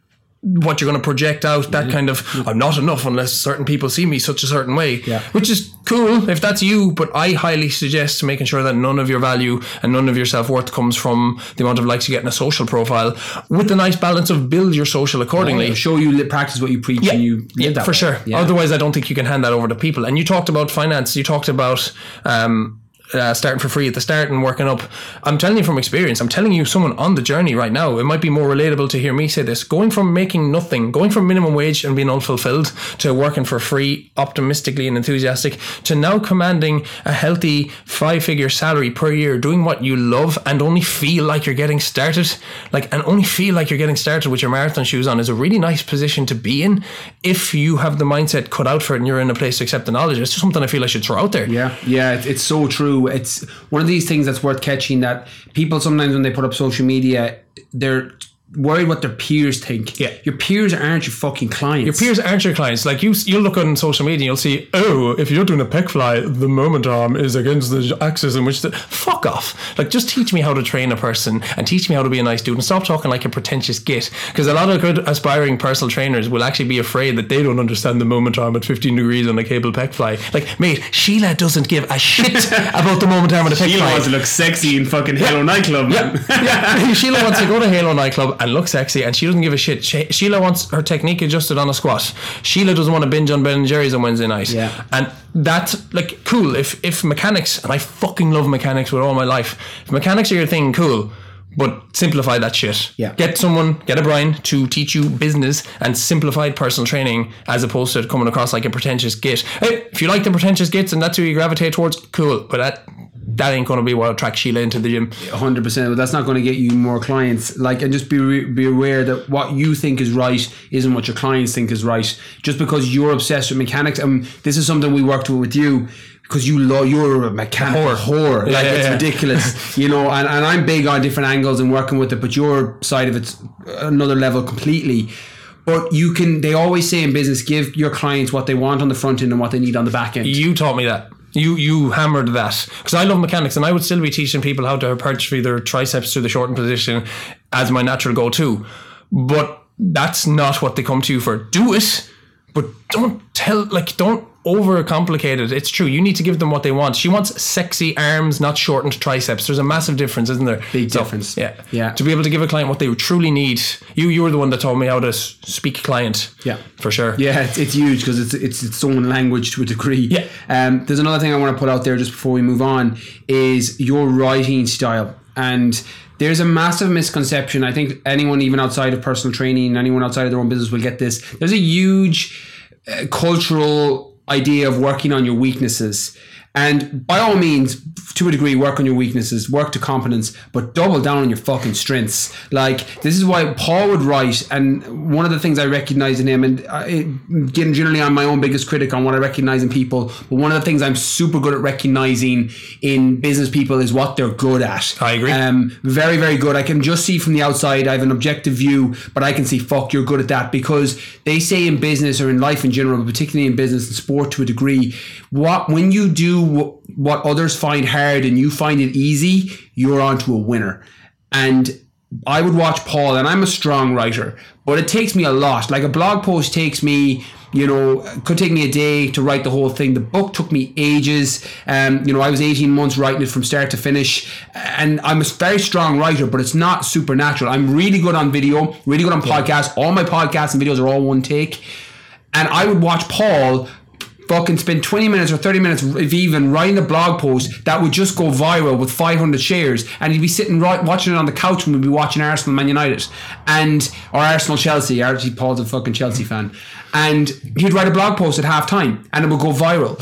what you're going to project out, that Yeah. kind of, I'm not enough unless certain people see me such a certain way, Yeah. which is cool if that's you, but I highly suggest making sure that none of your value and none of your self-worth comes from the amount of likes you get in a social profile, with the nice balance of build your social accordingly. Oh, show you li- practice what you preach Yeah, and you live yeah, that for way. sure. Yeah. Otherwise, I don't think you can hand that over to people. And you talked about finance. You talked about um, uh, starting for free at the start and working up. I'm telling you from experience. I'm telling you, someone on the journey right now. It might be more relatable to hear me say this. Going from making nothing, going from minimum wage and being unfulfilled, to working for free, optimistically and enthusiastic, to now commanding a healthy five-figure salary per year, doing what you love and only feel like you're getting started. Like, and only feel like you're getting started with your marathon shoes on is a really nice position to be in if you have the mindset cut out for it and you're in a place to accept the knowledge. It's just something I feel I should throw out there. Yeah, yeah, it's, it's so true. It's one of these things that's worth catching, that people sometimes when they put up social media, they're worried what their peers think. Yeah. Your peers aren't your fucking clients. Your peers aren't your clients. Like, you, you'll look on social media and you'll see, oh, if you're doing a pec fly, the moment arm is against the axis in which the... Fuck off. Like, just teach me how to train a person and teach me how to be a nice dude and stop talking like a pretentious git. Because a lot of good aspiring personal trainers will actually be afraid that they don't understand the moment arm at fifteen degrees on a cable pec fly. Like, mate, Sheila doesn't give a shit about the moment arm on a pec Sheila fly. wants to look sexy in fucking Halo nightclub. Yeah, yeah. Sheila wants to go to Halo nightclub and look sexy, and she doesn't give a shit. She- Sheila wants her technique adjusted on a squat. Sheila doesn't want to binge on Ben and Jerry's on Wednesday night. Yeah. And that's like cool. If if mechanics, and I fucking love mechanics with all my life. If mechanics are your thing, cool. But simplify that shit. Yeah. Get someone, get a Brian to teach you business and simplified personal training, as opposed to coming across like a pretentious git. Hey, if you like the pretentious gits and that's who you gravitate towards, cool. But that that ain't going to be what attracts Sheila into the gym. one hundred percent, but that's not going to get you more clients. Like, and just be re- be aware that what you think is right isn't what your clients think is right. Just because you're obsessed with mechanics, and this is something we worked with with you, because you love, you're a mechanical whore. Yeah, Like, yeah, it's yeah. ridiculous, you know. And, and I'm big on different angles and working with it, but your side of it's another level completely. But you can. They always say in business, give your clients what they want on the front end and what they need on the back end. You taught me that. You you hammered that, because I love mechanics, and I would still be teaching people how to hypertrophy their triceps to the shortened position as my natural go-to. But that's not what they come to you for. Do it, but don't tell, like, don't overcomplicate it. It's true. You need to give them what they want. She wants sexy arms, not shortened triceps. There's a massive difference, isn't there? Big So, difference. Yeah. Yeah. To be able to give a client what they truly need. You you were the one that taught me how to s- speak client. Yeah. For sure. Yeah, it's, it's huge because it's it's its own language to a degree. Yeah. Um, there's another thing I want to put out there just before we move on, is your writing style. And there's a massive misconception. I think anyone, even outside of personal training, anyone outside of their own business will get this. There's a huge uh, cultural idea of working on your weaknesses. And by all means, to a degree, work on your weaknesses, work to competence, but double down on your fucking strengths. Like, this is why Paul would write, and one of the things I recognize in him, and I, getting generally I'm my own biggest critic on what I recognize in people, but one of the things I'm super good at recognizing in business people is what they're good at. I agree. Um, very, very good. I can just see from the outside, I have an objective view, but I can see, fuck, you're good at that, because they say in business or in life in general, but particularly in business and sport to a degree, what when you do what others find hard and you find it easy, you're onto a winner. And I would watch Paul, and I'm a strong writer, but it takes me a lot. Like, a blog post takes me, you know, could take me a day to write the whole thing. The book took me ages. Um, you know, I was eighteen months writing it from start to finish, and I'm a very strong writer, but it's not supernatural. I'm really good on video, really good on podcasts. All my podcasts and videos are all one take. And I would watch Paul fucking spend twenty minutes or thirty minutes, if even, writing a blog post that would just go viral with five hundred shares, and he'd be sitting right watching it on the couch when we'd be watching Arsenal Man United, and or Arsenal Chelsea. Actually, Paul's a fucking Chelsea fan, and he'd write a blog post at half time and it would go viral.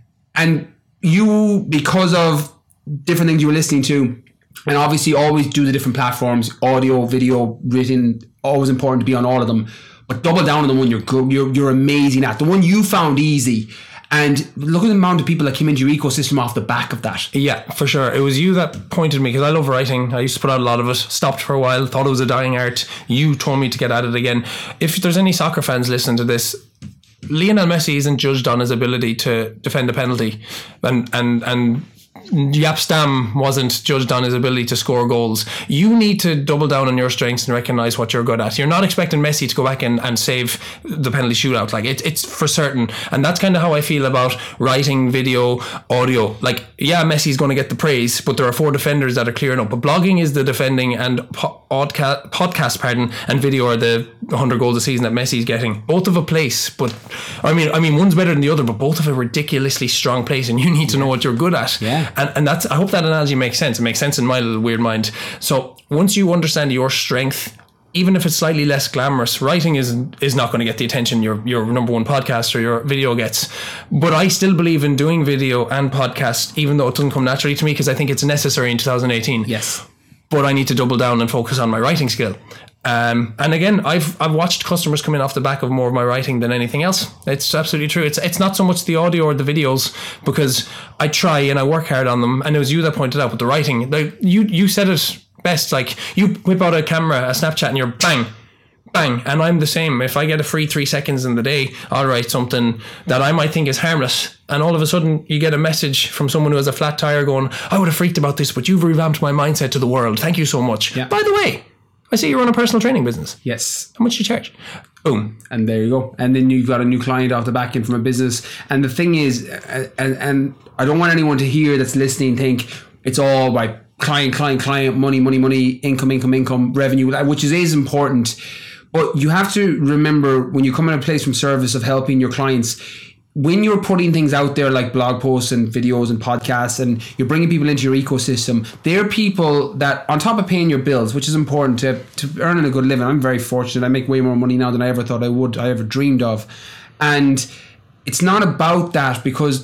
And you, because of different things you were listening to, and obviously always do the different platforms, audio, video, written, always important to be on all of them. But double down on the one you're good, you're you're amazing at, the one you found easy. And look at the amount of people that came into your ecosystem off the back of that. Yeah, for sure. It was you that pointed me, because I love writing. I used to put out a lot of it, stopped for a while, thought it was a dying art. You told me to get at it again. If there's any soccer fans listening to this, Lionel Messi isn't judged on his ability to defend a penalty and and and Jaap Stam wasn't judged on his ability to score goals. You need to double down on your strengths and recognise what you're good at. You're not expecting Messi to go back and, and save the penalty shootout. Like it, it's for certain. And that's kind of how I feel about writing, video, audio. Like, yeah, Messi's going to get the praise, but there are four defenders that are clearing up. But blogging is the defending, and po- podcast, podcast, pardon, and video are the one hundred goals a season that Messi's getting. Both of a place, but I mean, I mean, one's better than the other, but both of a ridiculously strong place, and you need to know what you're good at. Yeah. And, and that's, I hope that analogy makes sense. It makes sense in my little weird mind. So once you understand your strength, even if it's slightly less glamorous, writing is is not going to get the attention your your number one podcast or your video gets. But I still believe in doing video and podcast, even though it doesn't come naturally to me, because I think it's necessary in two thousand eighteen. Yes. But I need to double down and focus on my writing skill. Um, and again, I've I've watched customers come in off the back of more of my writing than anything else. It's absolutely true. It's it's not so much the audio or the videos, because I try and I work hard on them. And it was you that pointed out with the writing. Like you you said it best. Like you whip out a camera, a Snapchat, and you're bang, bang. And I'm the same. If I get a free three seconds in the day, I'll write something that I might think is harmless. And all of a sudden, you get a message from someone who has a flat tire going, I would have freaked about this, but you've revamped my mindset to the world. Thank you so much. Yeah. By the way, I see you run a personal training business. Yes. How much do you charge? Boom. And there you go. And then you've got a new client off the back end from a business. And the thing is, and, and I don't want anyone to hear that's listening think it's all by client, client, client, money, money, money, income, income, income, revenue, which is, is important. But you have to remember when you come in a place from service of helping your clients, when you're putting things out there like blog posts and videos and podcasts, and you're bringing people into your ecosystem, they're people that, on top of paying your bills, which is important to, to earning a good living. I'm very fortunate. I make way more money now than I ever thought I would, I ever dreamed of. And it's not about that, because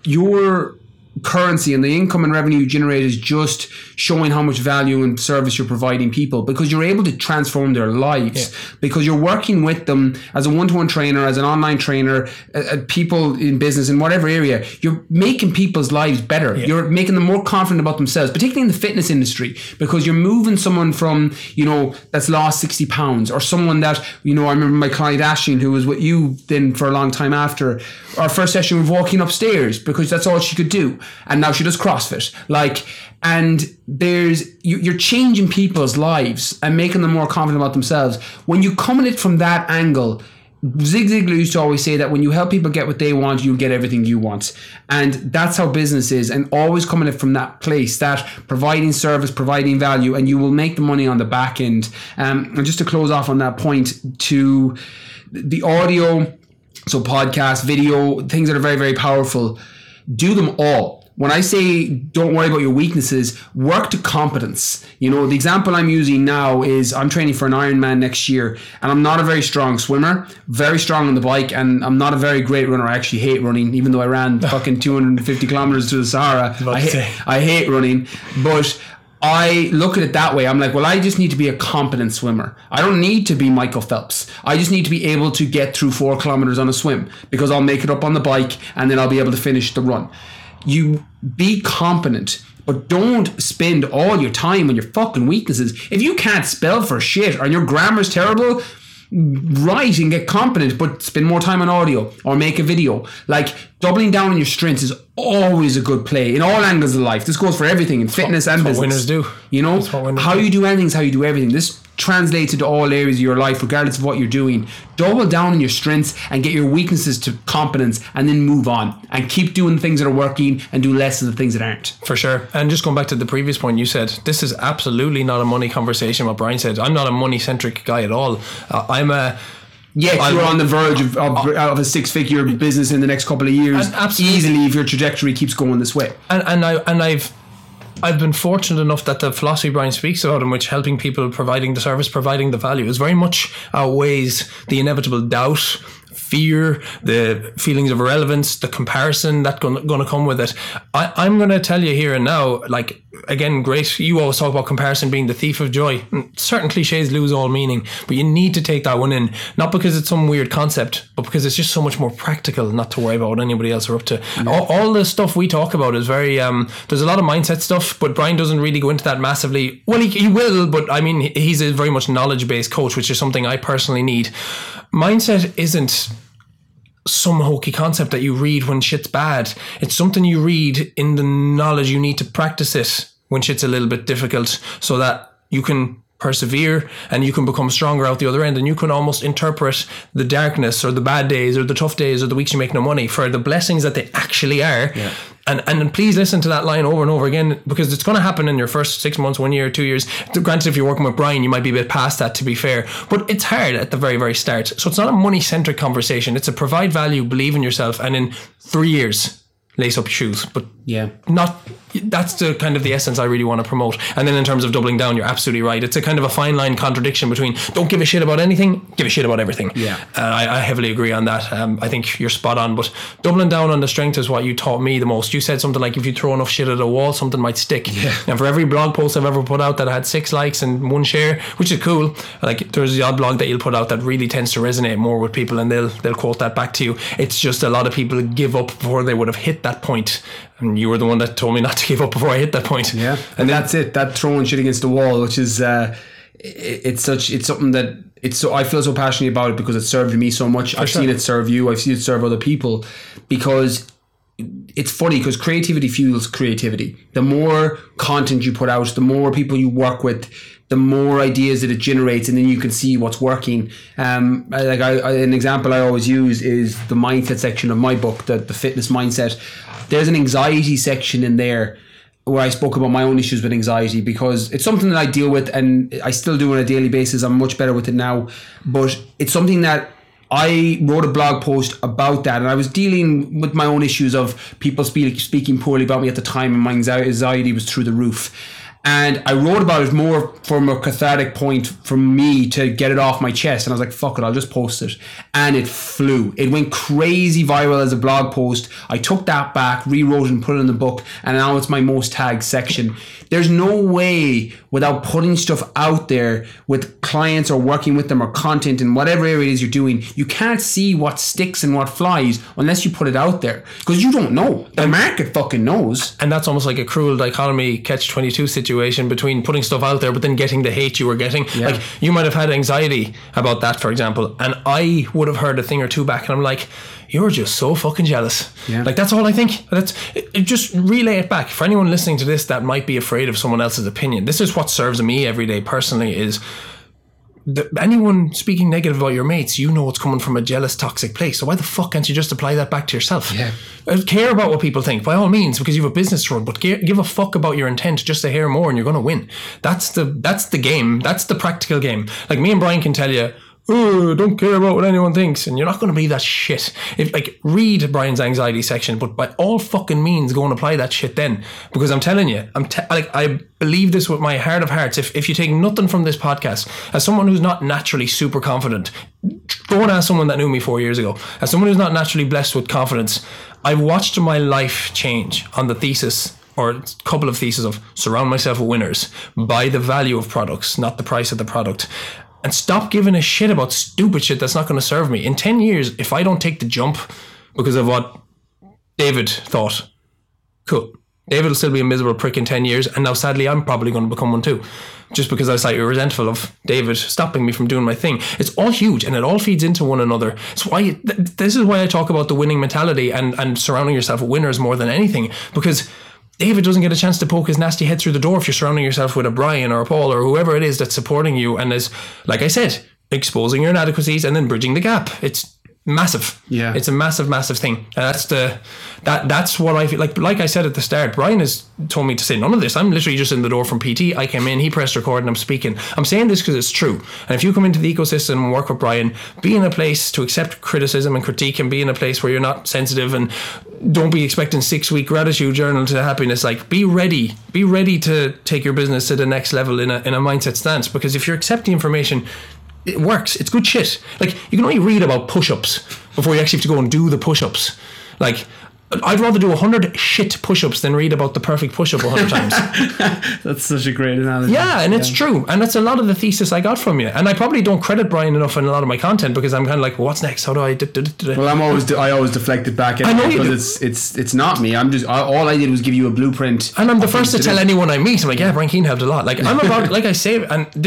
your currency and the income and revenue you generate is just showing how much value and service you're providing people, because you're able to transform their lives, yeah. because you're working with them as a one-to-one trainer, as an online trainer, uh, people in business in whatever area. You're making people's lives better. Yeah. You're making them more confident about themselves, particularly in the fitness industry, because you're moving someone from, you know, that's lost sixty pounds, or someone that, you know, I remember my client Ashleen, who was with you then for a long time after our first session, was walking upstairs because that's all she could do. And now she does CrossFit. Like, and there's, you're changing people's lives and making them more confident about themselves. When you come at it from that angle, Zig Ziglar used to always say that when you help people get what they want, you'll get everything you want. And that's how business is. And always coming at it from that place, that providing service, providing value, and you will make the money on the back end. Um, and just to close off on that point, to the audio, so podcast, video, things that are very, very powerful, do them all. When I say don't worry about your weaknesses, work to competence. You know, the example I'm using now is I'm training for an Ironman next year, and I'm not a very strong swimmer, very strong on the bike, and I'm not a very great runner. I actually hate running, even though I ran fucking two hundred fifty kilometers to the Sahara. I, ha- I hate running, but I look at it that way. I'm like, well, I just need to be a competent swimmer. I don't need to be Michael Phelps. I just need to be able to get through four kilometers on a swim, because I'll make it up on the bike and then I'll be able to finish the run. You be competent, but don't spend all your time on your fucking weaknesses. If you can't spell for shit or your grammar's terrible, write and get competent, but spend more time on audio or make a video. Like, doubling down on your strengths is always a good play in all angles of life. This goes for everything in fitness and business. That's what winners do. You know, how you do anything is how you do everything. This translates into all areas of your life, regardless of what you're doing. Double down on your strengths and get your weaknesses to competence, and then move on and keep doing the things that are working and do less of the things that aren't. For sure. And just going back to the previous point you said, this is absolutely not a money conversation, what Brian said. I'm not a money centric guy at all. Uh, I'm a Yes, you're on the verge of, of, of a six-figure business in the next couple of years, easily, if your trajectory keeps going this way. And and I and I've I've been fortunate enough that the philosophy Brian speaks about, in which helping people, providing the service, providing the value, is very much outweighs the inevitable doubt, fear, the feelings of irrelevance, the comparison that's going to come with it. I, I'm going to tell you here and now, like, again, great, you always talk about comparison being the thief of joy. Certain cliches lose all meaning, but you need to take that one in, not because it's some weird concept, but because it's just so much more practical not to worry about what anybody else are up to. Yeah. All, all the stuff we talk about is very, um, there's a lot of mindset stuff, but Brian doesn't really go into that massively. Well, he, he will, but I mean, he's a very much knowledge-based coach, which is something I personally need. Mindset isn't some hokey concept that you read when shit's bad. It's something you read in the knowledge you need to practice it when shit's a little bit difficult, so that you can persevere and you can become stronger out the other end, and you can almost interpret the darkness or the bad days or the tough days or the weeks you make no money for the blessings that they actually are. Yeah. And and please listen to that line over and over again, because it's going to happen in your first six months, one year, two years. Granted, if you're working with Brian, you might be a bit past that, to be fair, but it's hard at the very, very start. So it's not a money-centric conversation. It's a provide value, believe in yourself, and in three years, lace up your shoes. But yeah, not that's the kind of the essence I really want to promote. And then in terms of doubling down, you're absolutely right. It's a kind of a fine line contradiction between don't give a shit about anything, give a shit about everything. Yeah, uh, I, I heavily agree on that. Um, I think you're spot on. But doubling down on the strength is what you taught me the most. You said something like, if you throw enough shit at a wall, something might stick. Yeah. And for every blog post I've ever put out that had six likes and one share, which is cool, like there's the odd blog that you'll put out that really tends to resonate more with people, and they'll they'll quote that back to you. It's just a lot of people give up before they would have hit that point. And you were the one that told me not to give up before I hit that point. Yeah, and, and that's it. That throwing shit against the wall, which is uh, it, it's such it's something that it's so I feel so passionate about it because it served me so much. For I've sure. seen it serve you. I've seen it serve other people, because it's funny because creativity fuels creativity. The more content you put out, the more people you work with, the more ideas that it generates, and then you can see what's working. Um, like I, I, an example I always use is the mindset section of my book, the, the fitness mindset. There's an anxiety section in there where I spoke about my own issues with anxiety, because it's something that I deal with and I still do on a daily basis. I'm much better with it now, but it's something that I wrote a blog post about that, and I was dealing with my own issues of people speak, speaking poorly about me at the time, and my anxiety was through the roof. And I wrote about it more from a cathartic point for me to get it off my chest. And I was like, fuck it, I'll just post it. And it flew. It went crazy viral as a blog post. I took that back, rewrote it and put it in the book. And now it's my most tagged section. There's no way without putting stuff out there with clients or working with them or content in whatever area it is you're doing, you can't see what sticks and what flies unless you put it out there. Because you don't know. The market fucking knows. And that's almost like a cruel dichotomy catch twenty-two situation. Situation between putting stuff out there but then getting the hate you were getting. Yeah. Like you might have had anxiety about that, for example, and I would have heard a thing or two back and I'm like, you're just so fucking jealous. Yeah. Like that's all I think. That's it, it just relay it back. For anyone listening to this that might be afraid of someone else's opinion, this is what serves me every day personally, is the, anyone speaking negative about your mates, you know it's coming from a jealous, toxic place. So why the fuck can't you just apply that back to yourself? Yeah. Care about what people think, by all means, because you have a business to run, but give a fuck about your intent just to hear more and you're going to win. That's the that's the game. That's the practical game. Like me and Brian can tell you, oh, don't care about what anyone thinks, and you're not going to believe that shit. If like read Brian's anxiety section, but by all fucking means go and apply that shit then, because I'm telling you, I'm te- like I believe this with my heart of hearts. If if you take nothing from this podcast, as someone who's not naturally super confident, go and ask someone that knew me four years ago. As someone who's not naturally blessed with confidence, I've watched my life change on the thesis, or a couple of theses of surround myself with winners, buy the value of products, not the price of the product. And stop giving a shit about stupid shit that's not going to serve me. In ten years, if I don't take the jump because of what David thought, cool. David will still be a miserable prick in ten years. And now, sadly, I'm probably going to become one too. Just because I was slightly resentful of David stopping me from doing my thing. It's all huge and it all feeds into one another. It's why th- this is why I talk about the winning mentality and, and surrounding yourself with winners more than anything. Because David doesn't get a chance to poke his nasty head through the door if you're surrounding yourself with a Brian or a Paul or whoever it is that's supporting you and is, like I said, exposing your inadequacies and then bridging the gap. It's massive. Yeah. It's a massive, massive thing. And that's the that that's what I feel like. Like I said at the start, Brian has told me to say none of this. I'm literally just in the door from P T. I came in, he pressed record, and I'm speaking. I'm saying this because it's true. And if you come into the ecosystem and work with Brian, be in a place to accept criticism and critique, and be in a place where you're not sensitive, and don't be expecting six week gratitude journal to happiness. Like be ready, be ready to take your business to the next level in a in a mindset stance. Because if you're accepting information, it works. It's good shit. Like you can only read about push-ups before you actually have to go and do the push-ups. Like I'd rather do a hundred shit push-ups than read about the perfect push-up a hundred times. That's such a great analogy. Yeah, and it's yeah. true. And that's a lot of the thesis I got from you. And I probably don't credit Brian enough in a lot of my content because I'm kind of like, well, what's next? How do I do, do, do, do? Well, I'm always I always deflect it back I know you because do. it's it's it's not me. I'm just I, all I did was give you a blueprint. And I'm the first to, to tell do. anyone I meet, I'm like, yeah, Brian Keane helped a lot. Like I'm about, like I say, and this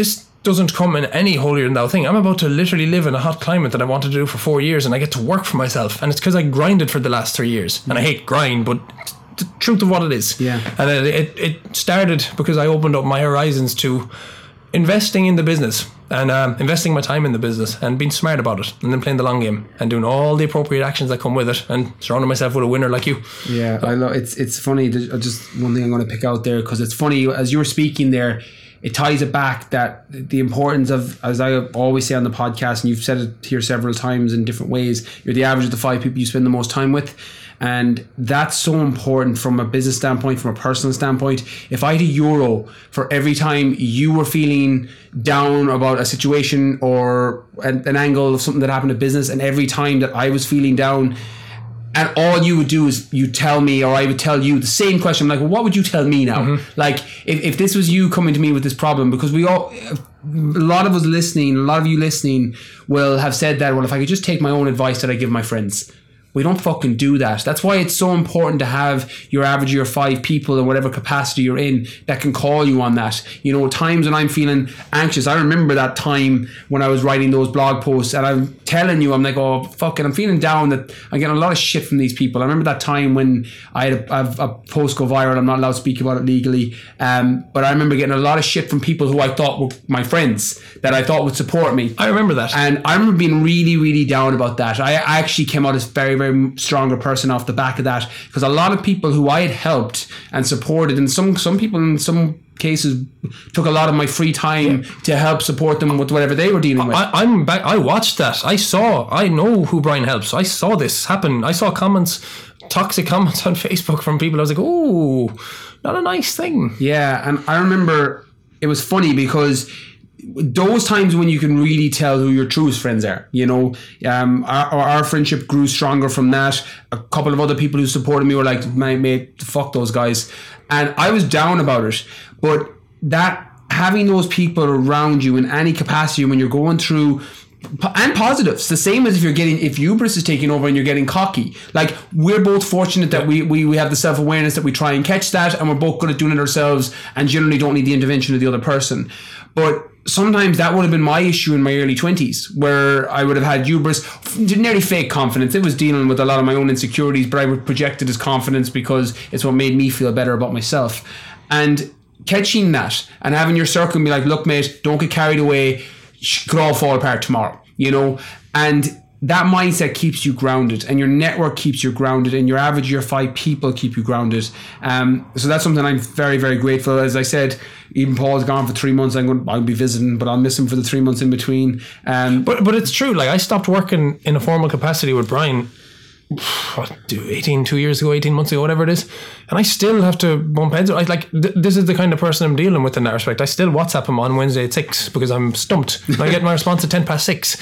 doesn't come in any holier than thou thing. I'm about to literally live in a hot climate that I wanted to do for four years, and I get to work for myself, and it's because I grinded for the last three years. And I hate grind, but the truth of what it is. Yeah. And it, it, it started because I opened up my horizons to investing in the business and um, investing my time in the business and being smart about it, and then playing the long game and doing all the appropriate actions that come with it, and surrounding myself with a winner like you. Yeah, I love it's it's funny. Just one thing I'm going to pick out there, because it's funny as you were speaking there, it ties it back that the importance of, as I always say on the podcast, and you've said it here several times in different ways, you're the average of the five people you spend the most time with. And that's so important from a business standpoint, from a personal standpoint. If I had a euro for every time you were feeling down about a situation or an, an angle of something that happened to business, and every time that I was feeling down, and all you would do is you tell me, or I would tell you the same question. I'm like, well, what would you tell me now? Mm-hmm. Like, if, if this was you coming to me with this problem, because we all, a lot of us listening, a lot of you listening will have said that, well, if I could just take my own advice that I give my friends. We don't fucking do that. That's why it's so important to have your average of your five people in whatever capacity you're in that can call you on that. You know, times when I'm feeling anxious, I remember that time when I was writing those blog posts, and I'm telling you, I'm like, oh, fuck it, I'm feeling down, that I'm getting a lot of shit from these people. I remember that time when I had a, a, a post go viral. I'm not allowed to speak about it legally. Um, but I remember getting a lot of shit from people who I thought were my friends, that I thought would support me. I remember that. And I remember being really, really down about that. I, I actually came out as very, very stronger person off the back of that, because a lot of people who I had helped and supported, and some some people in some cases took a lot of my free time to help support them with whatever they were dealing with. I, I'm back. I watched that. I saw. I know who Brian helps. I saw this happen. I saw comments, toxic comments on Facebook from people. I was like, oh, not a nice thing. Yeah, and I remember it was funny because those times when you can really tell who your truest friends are, you know, um, our, our friendship grew stronger from that. A couple of other people who supported me were like, mate, mate, fuck those guys. And I was down about it. But that, having those people around you in any capacity when you're going through, and positives, the same as if you're getting, if hubris is taking over and you're getting cocky. Like, we're both fortunate that we, we, we have the self-awareness that we try and catch that, and we're both good at doing it ourselves and generally don't need the intervention of the other person. But sometimes that would have been my issue in my early twenties, where I would have had hubris, nearly fake confidence. It was dealing with a lot of my own insecurities, but I would project it as confidence because it's what made me feel better about myself. And catching that and having your circle be like, look, mate, don't get carried away. Could all fall apart tomorrow, you know? And that mindset keeps you grounded, and your network keeps you grounded, and your average, your five people keep you grounded. Um, so that's something I'm very, very grateful. As I said, even Paul's gone for three months. I'm going, I'll be visiting, but I'll miss him for the three months in between. Um, but but it's true. Like, I stopped working in a formal capacity with Brian, what, do eighteen, two years ago, eighteen months ago, whatever it is, and I still have to bump heads. I like th- this is the kind of person I'm dealing with in that respect. I still WhatsApp him on Wednesday at six because I'm stumped. And I get my response at ten past six.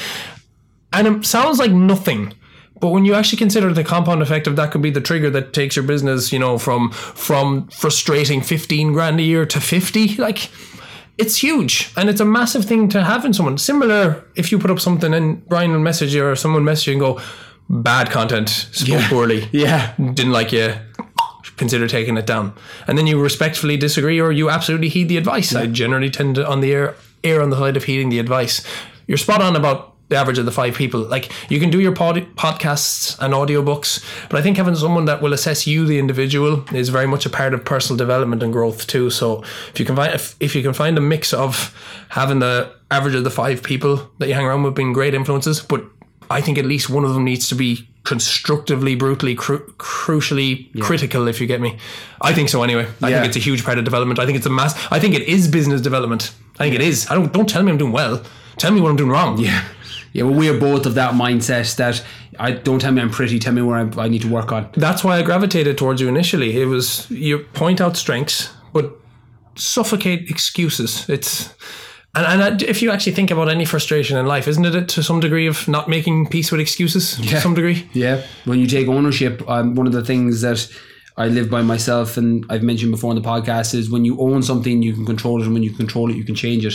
And it sounds like nothing, but when you actually consider the compound effect of that could be the trigger that takes your business, you know, from from frustrating fifteen grand a year to fifty, like, it's huge. And it's a massive thing to have in someone. Similar if you put up something and Brian will message you, or someone message you and go, bad content, spoke yeah. poorly, yeah, didn't like you, consider taking it down. And then you respectfully disagree, or you absolutely heed the advice. Yeah. I generally tend to on the air, air on the side of heeding the advice. You're spot on about the average of the five people. Like, you can do your pod- podcasts and audiobooks, but I think having someone that will assess you, the individual, is very much a part of personal development and growth too. So if you can find if, if you can find a mix of having the average of the five people that you hang around with being great influences, but I think at least one of them needs to be constructively, brutally, cru- crucially yeah. critical, if you get me. I think so anyway. I yeah. think it's a huge part of development. I think it's a mass. I think it is business development. I think yeah. it is. I don't. Don't tell me I'm doing well. Tell me what I'm doing wrong. Yeah. Yeah, well, we are both of that mindset that I don't tell me I'm pretty, tell me where I, I need to work on. That's why I gravitated towards you initially. It was, you point out strengths, but suffocate excuses. It's and, and if you actually think about any frustration in life, isn't it to some degree of not making peace with excuses yeah. to some degree? Yeah. When you take ownership, um, one of the things that I live by myself, and I've mentioned before on the podcast, is when you own something, you can control it, and when you control it, you can change it.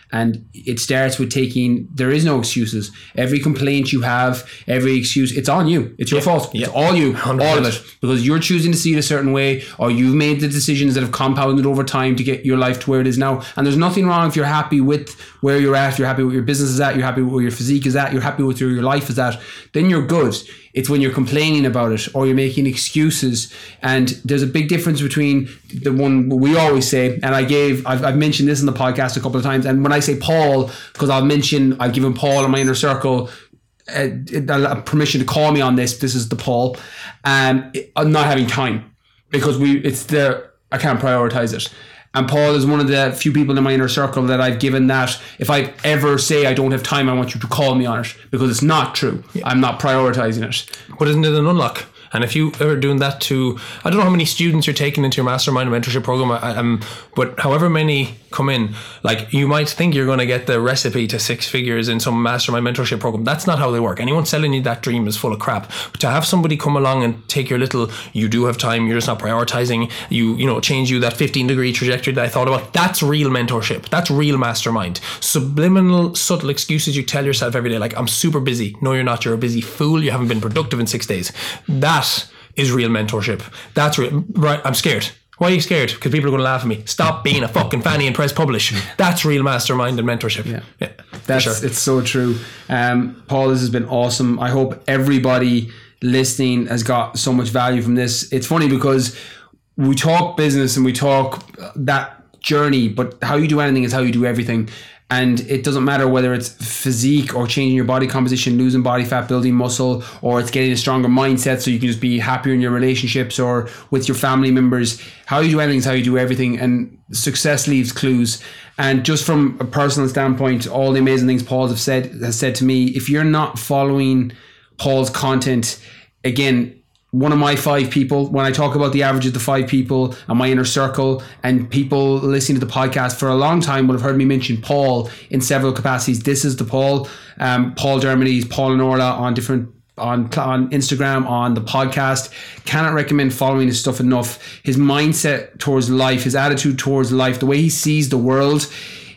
And it starts with taking, there is no excuses. Every complaint you have, every excuse, it's on you. It's your yeah. fault. Yeah. It's all you, one hundred percent. all of it. Because you're choosing to see it a certain way, or you've made the decisions that have compounded over time to get your life to where it is now. And there's nothing wrong if you're happy with where you're at, you're happy with your business is at, you're happy with where your physique is at, you're happy with where your life is at, then you're good. It's when you're complaining about it or you're making excuses. And there's a big difference between the one we always say, and I gave, I've, I've mentioned this in the podcast a couple of times. And when I say Paul, because I'll mention, I've given Paul in my inner circle uh, uh, permission to call me on this. This is the Paul. Um, I'm not having time because we, it's the, I can't prioritize it. And Paul is one of the few people in my inner circle that I've given that if I ever say I don't have time, I want you to call me on it, because it's not true. Yeah. I'm not prioritizing it. But isn't it an unlock? And if you are doing that to, I don't know how many students you're taking into your mastermind and mentorship program, um, but however many come in, like you might think you're going to get the recipe to six figures in some mastermind mentorship program. That's not how they work. Anyone selling you that dream is full of crap. But to have somebody come along and take your little, you do have time, you're just not prioritizing, you, you know, change you that fifteen degree trajectory that I thought about, that's real mentorship. That's real mastermind. Subliminal, subtle excuses you tell yourself every day, like, I'm super busy. No, you're not. You're a busy fool. You haven't been productive in six days. That is real mentorship. That's real. Right, I'm scared. Why are you scared? Because people are going to laugh at me. Stop being a fucking fanny and press publish. That's real mastermind and mentorship. Yeah, yeah that's sure. It's so true. Um, Paul, this has been awesome. I hope everybody listening has got so much value from this. It's funny because we talk business and we talk that journey, but how you do anything is how you do everything. And it doesn't matter whether it's physique or changing your body composition, losing body fat, building muscle, or it's getting a stronger mindset so you can just be happier in your relationships or with your family members. How you do anything is how you do everything, and success leaves clues. And just from a personal standpoint, all the amazing things Paul have said has said to me, if you're not following Paul's content, again, one of my five people, when I talk about the average of the five people and my inner circle, and people listening to the podcast for a long time will have heard me mention Paul in several capacities. This is the Paul, um, Paul Dermody's, Paul and Orla on different, on, on Instagram, on the podcast. Cannot recommend following his stuff enough. His mindset towards life, his attitude towards life, the way he sees the world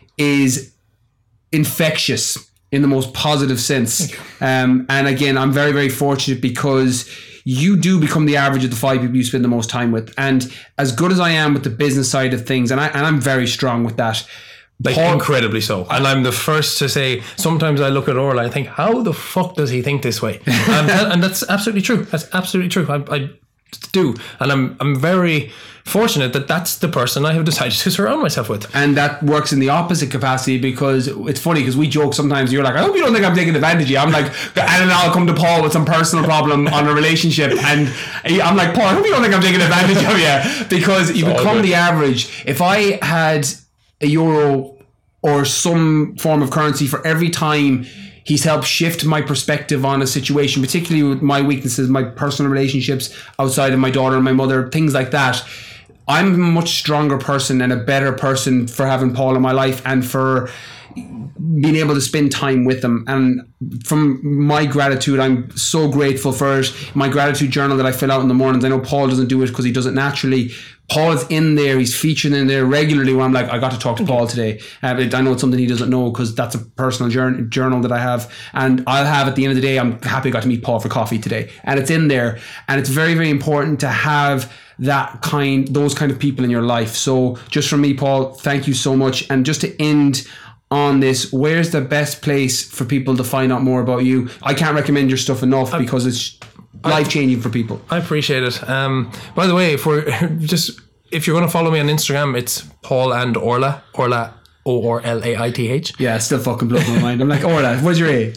is infectious in the most positive sense. Um, and again, I'm very, very fortunate because you do become the average of the five people you spend the most time with. And as good as I am with the business side of things, and, I, and I'm very strong with that. Like Paul, incredibly so. And I'm the first to say, sometimes I look at Orla and I think, how the fuck does he think this way? and, and that's absolutely true. That's absolutely true. I, I do. And I'm I'm very fortunate that that's the person I have decided to surround myself with. And that works in the opposite capacity, because it's funny because we joke sometimes, you're like, I hope you don't think I'm taking advantage of you. I'm like, and then I'll come to Paul with some personal problem on a relationship, and I'm like, Paul, I hope you don't think I'm taking advantage of you, because you become the average. If I had a euro or some form of currency for every time he's helped shift my perspective on a situation, particularly with my weaknesses, my personal relationships outside of my daughter and my mother, things like that, I'm a much stronger person and a better person for having Paul in my life and for being able to spend time with him. And from my gratitude, I'm so grateful for it. My gratitude journal that I fill out in the mornings, I know Paul doesn't do it because he does it naturally. Paul is in there, he's featured in there regularly where I'm like, I got to talk to Paul today. Uh, I know it's something he doesn't know because that's a personal journal, journal that I have. And I'll have at the end of the day, I'm happy I got to meet Paul for coffee today. And it's in there. And it's very, very important to have that kind, those kind of people in your life. So just from me, Paul, thank you so much. And just to end on this, where's the best place for people to find out more about you? I can't recommend your stuff enough I, because it's life-changing for people. I appreciate it. Um, by the way, if we're just if you're going to follow me on Instagram, it's Paul and Orla. Orla, O R L A I T H. Yeah, it still fucking blows my mind. I'm like, Orla, what's your A?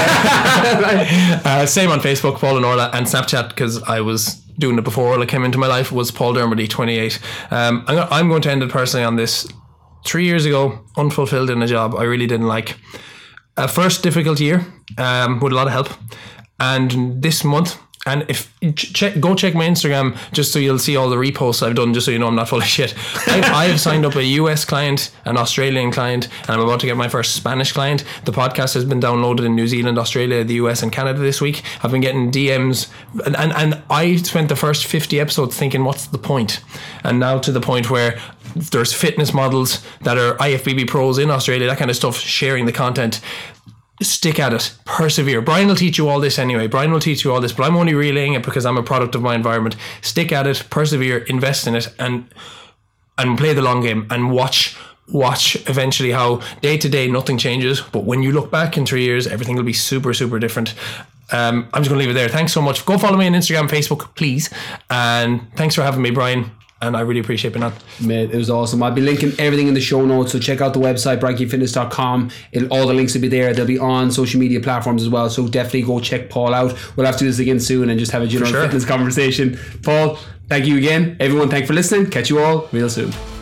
Yeah. uh, same on Facebook, Paul and Orla, and Snapchat, because I was doing it before Orla came into my life, was Paul Dermody twenty-eight. Um, I'm, I'm going to end it personally on this. Three years ago, unfulfilled in a job I really didn't like. A first difficult year um, with a lot of help. And this month, and if check, go check my Instagram just so you'll see all the reposts I've done, just so you know I'm not full of shit. I, I have signed up a U S client, an Australian client, and I'm about to get my first Spanish client. The podcast has been downloaded in New Zealand, Australia, the U S and Canada this week. I've been getting D Ms, and, and, and I spent the first fifty episodes thinking, what's the point? And now to the point where there's fitness models that are I F B B pros in Australia, that kind of stuff, sharing the content. Stick at it, persevere. Brian will teach you all this anyway. Brian will teach you all this, but I'm only relaying it because I'm a product of my environment. Stick at it, persevere, invest in it, and and play the long game, and watch watch eventually how day to day nothing changes, but when you look back in three years, everything will be super, super different. Um, I'm just going to leave it there. Thanks so much. Go follow me on Instagram, Facebook, please. And thanks for having me, Brian. And I really appreciate being on. Mate, it was awesome. I'll be linking everything in the show notes, so check out the website, brian keane fitness dot com. It'll, all the links will be there. They'll be on social media platforms as well, so definitely go check Paul out. We'll have to do this again soon and just have a general sure. fitness conversation. Paul, thank you again. Everyone, thank you for listening. Catch you all real soon.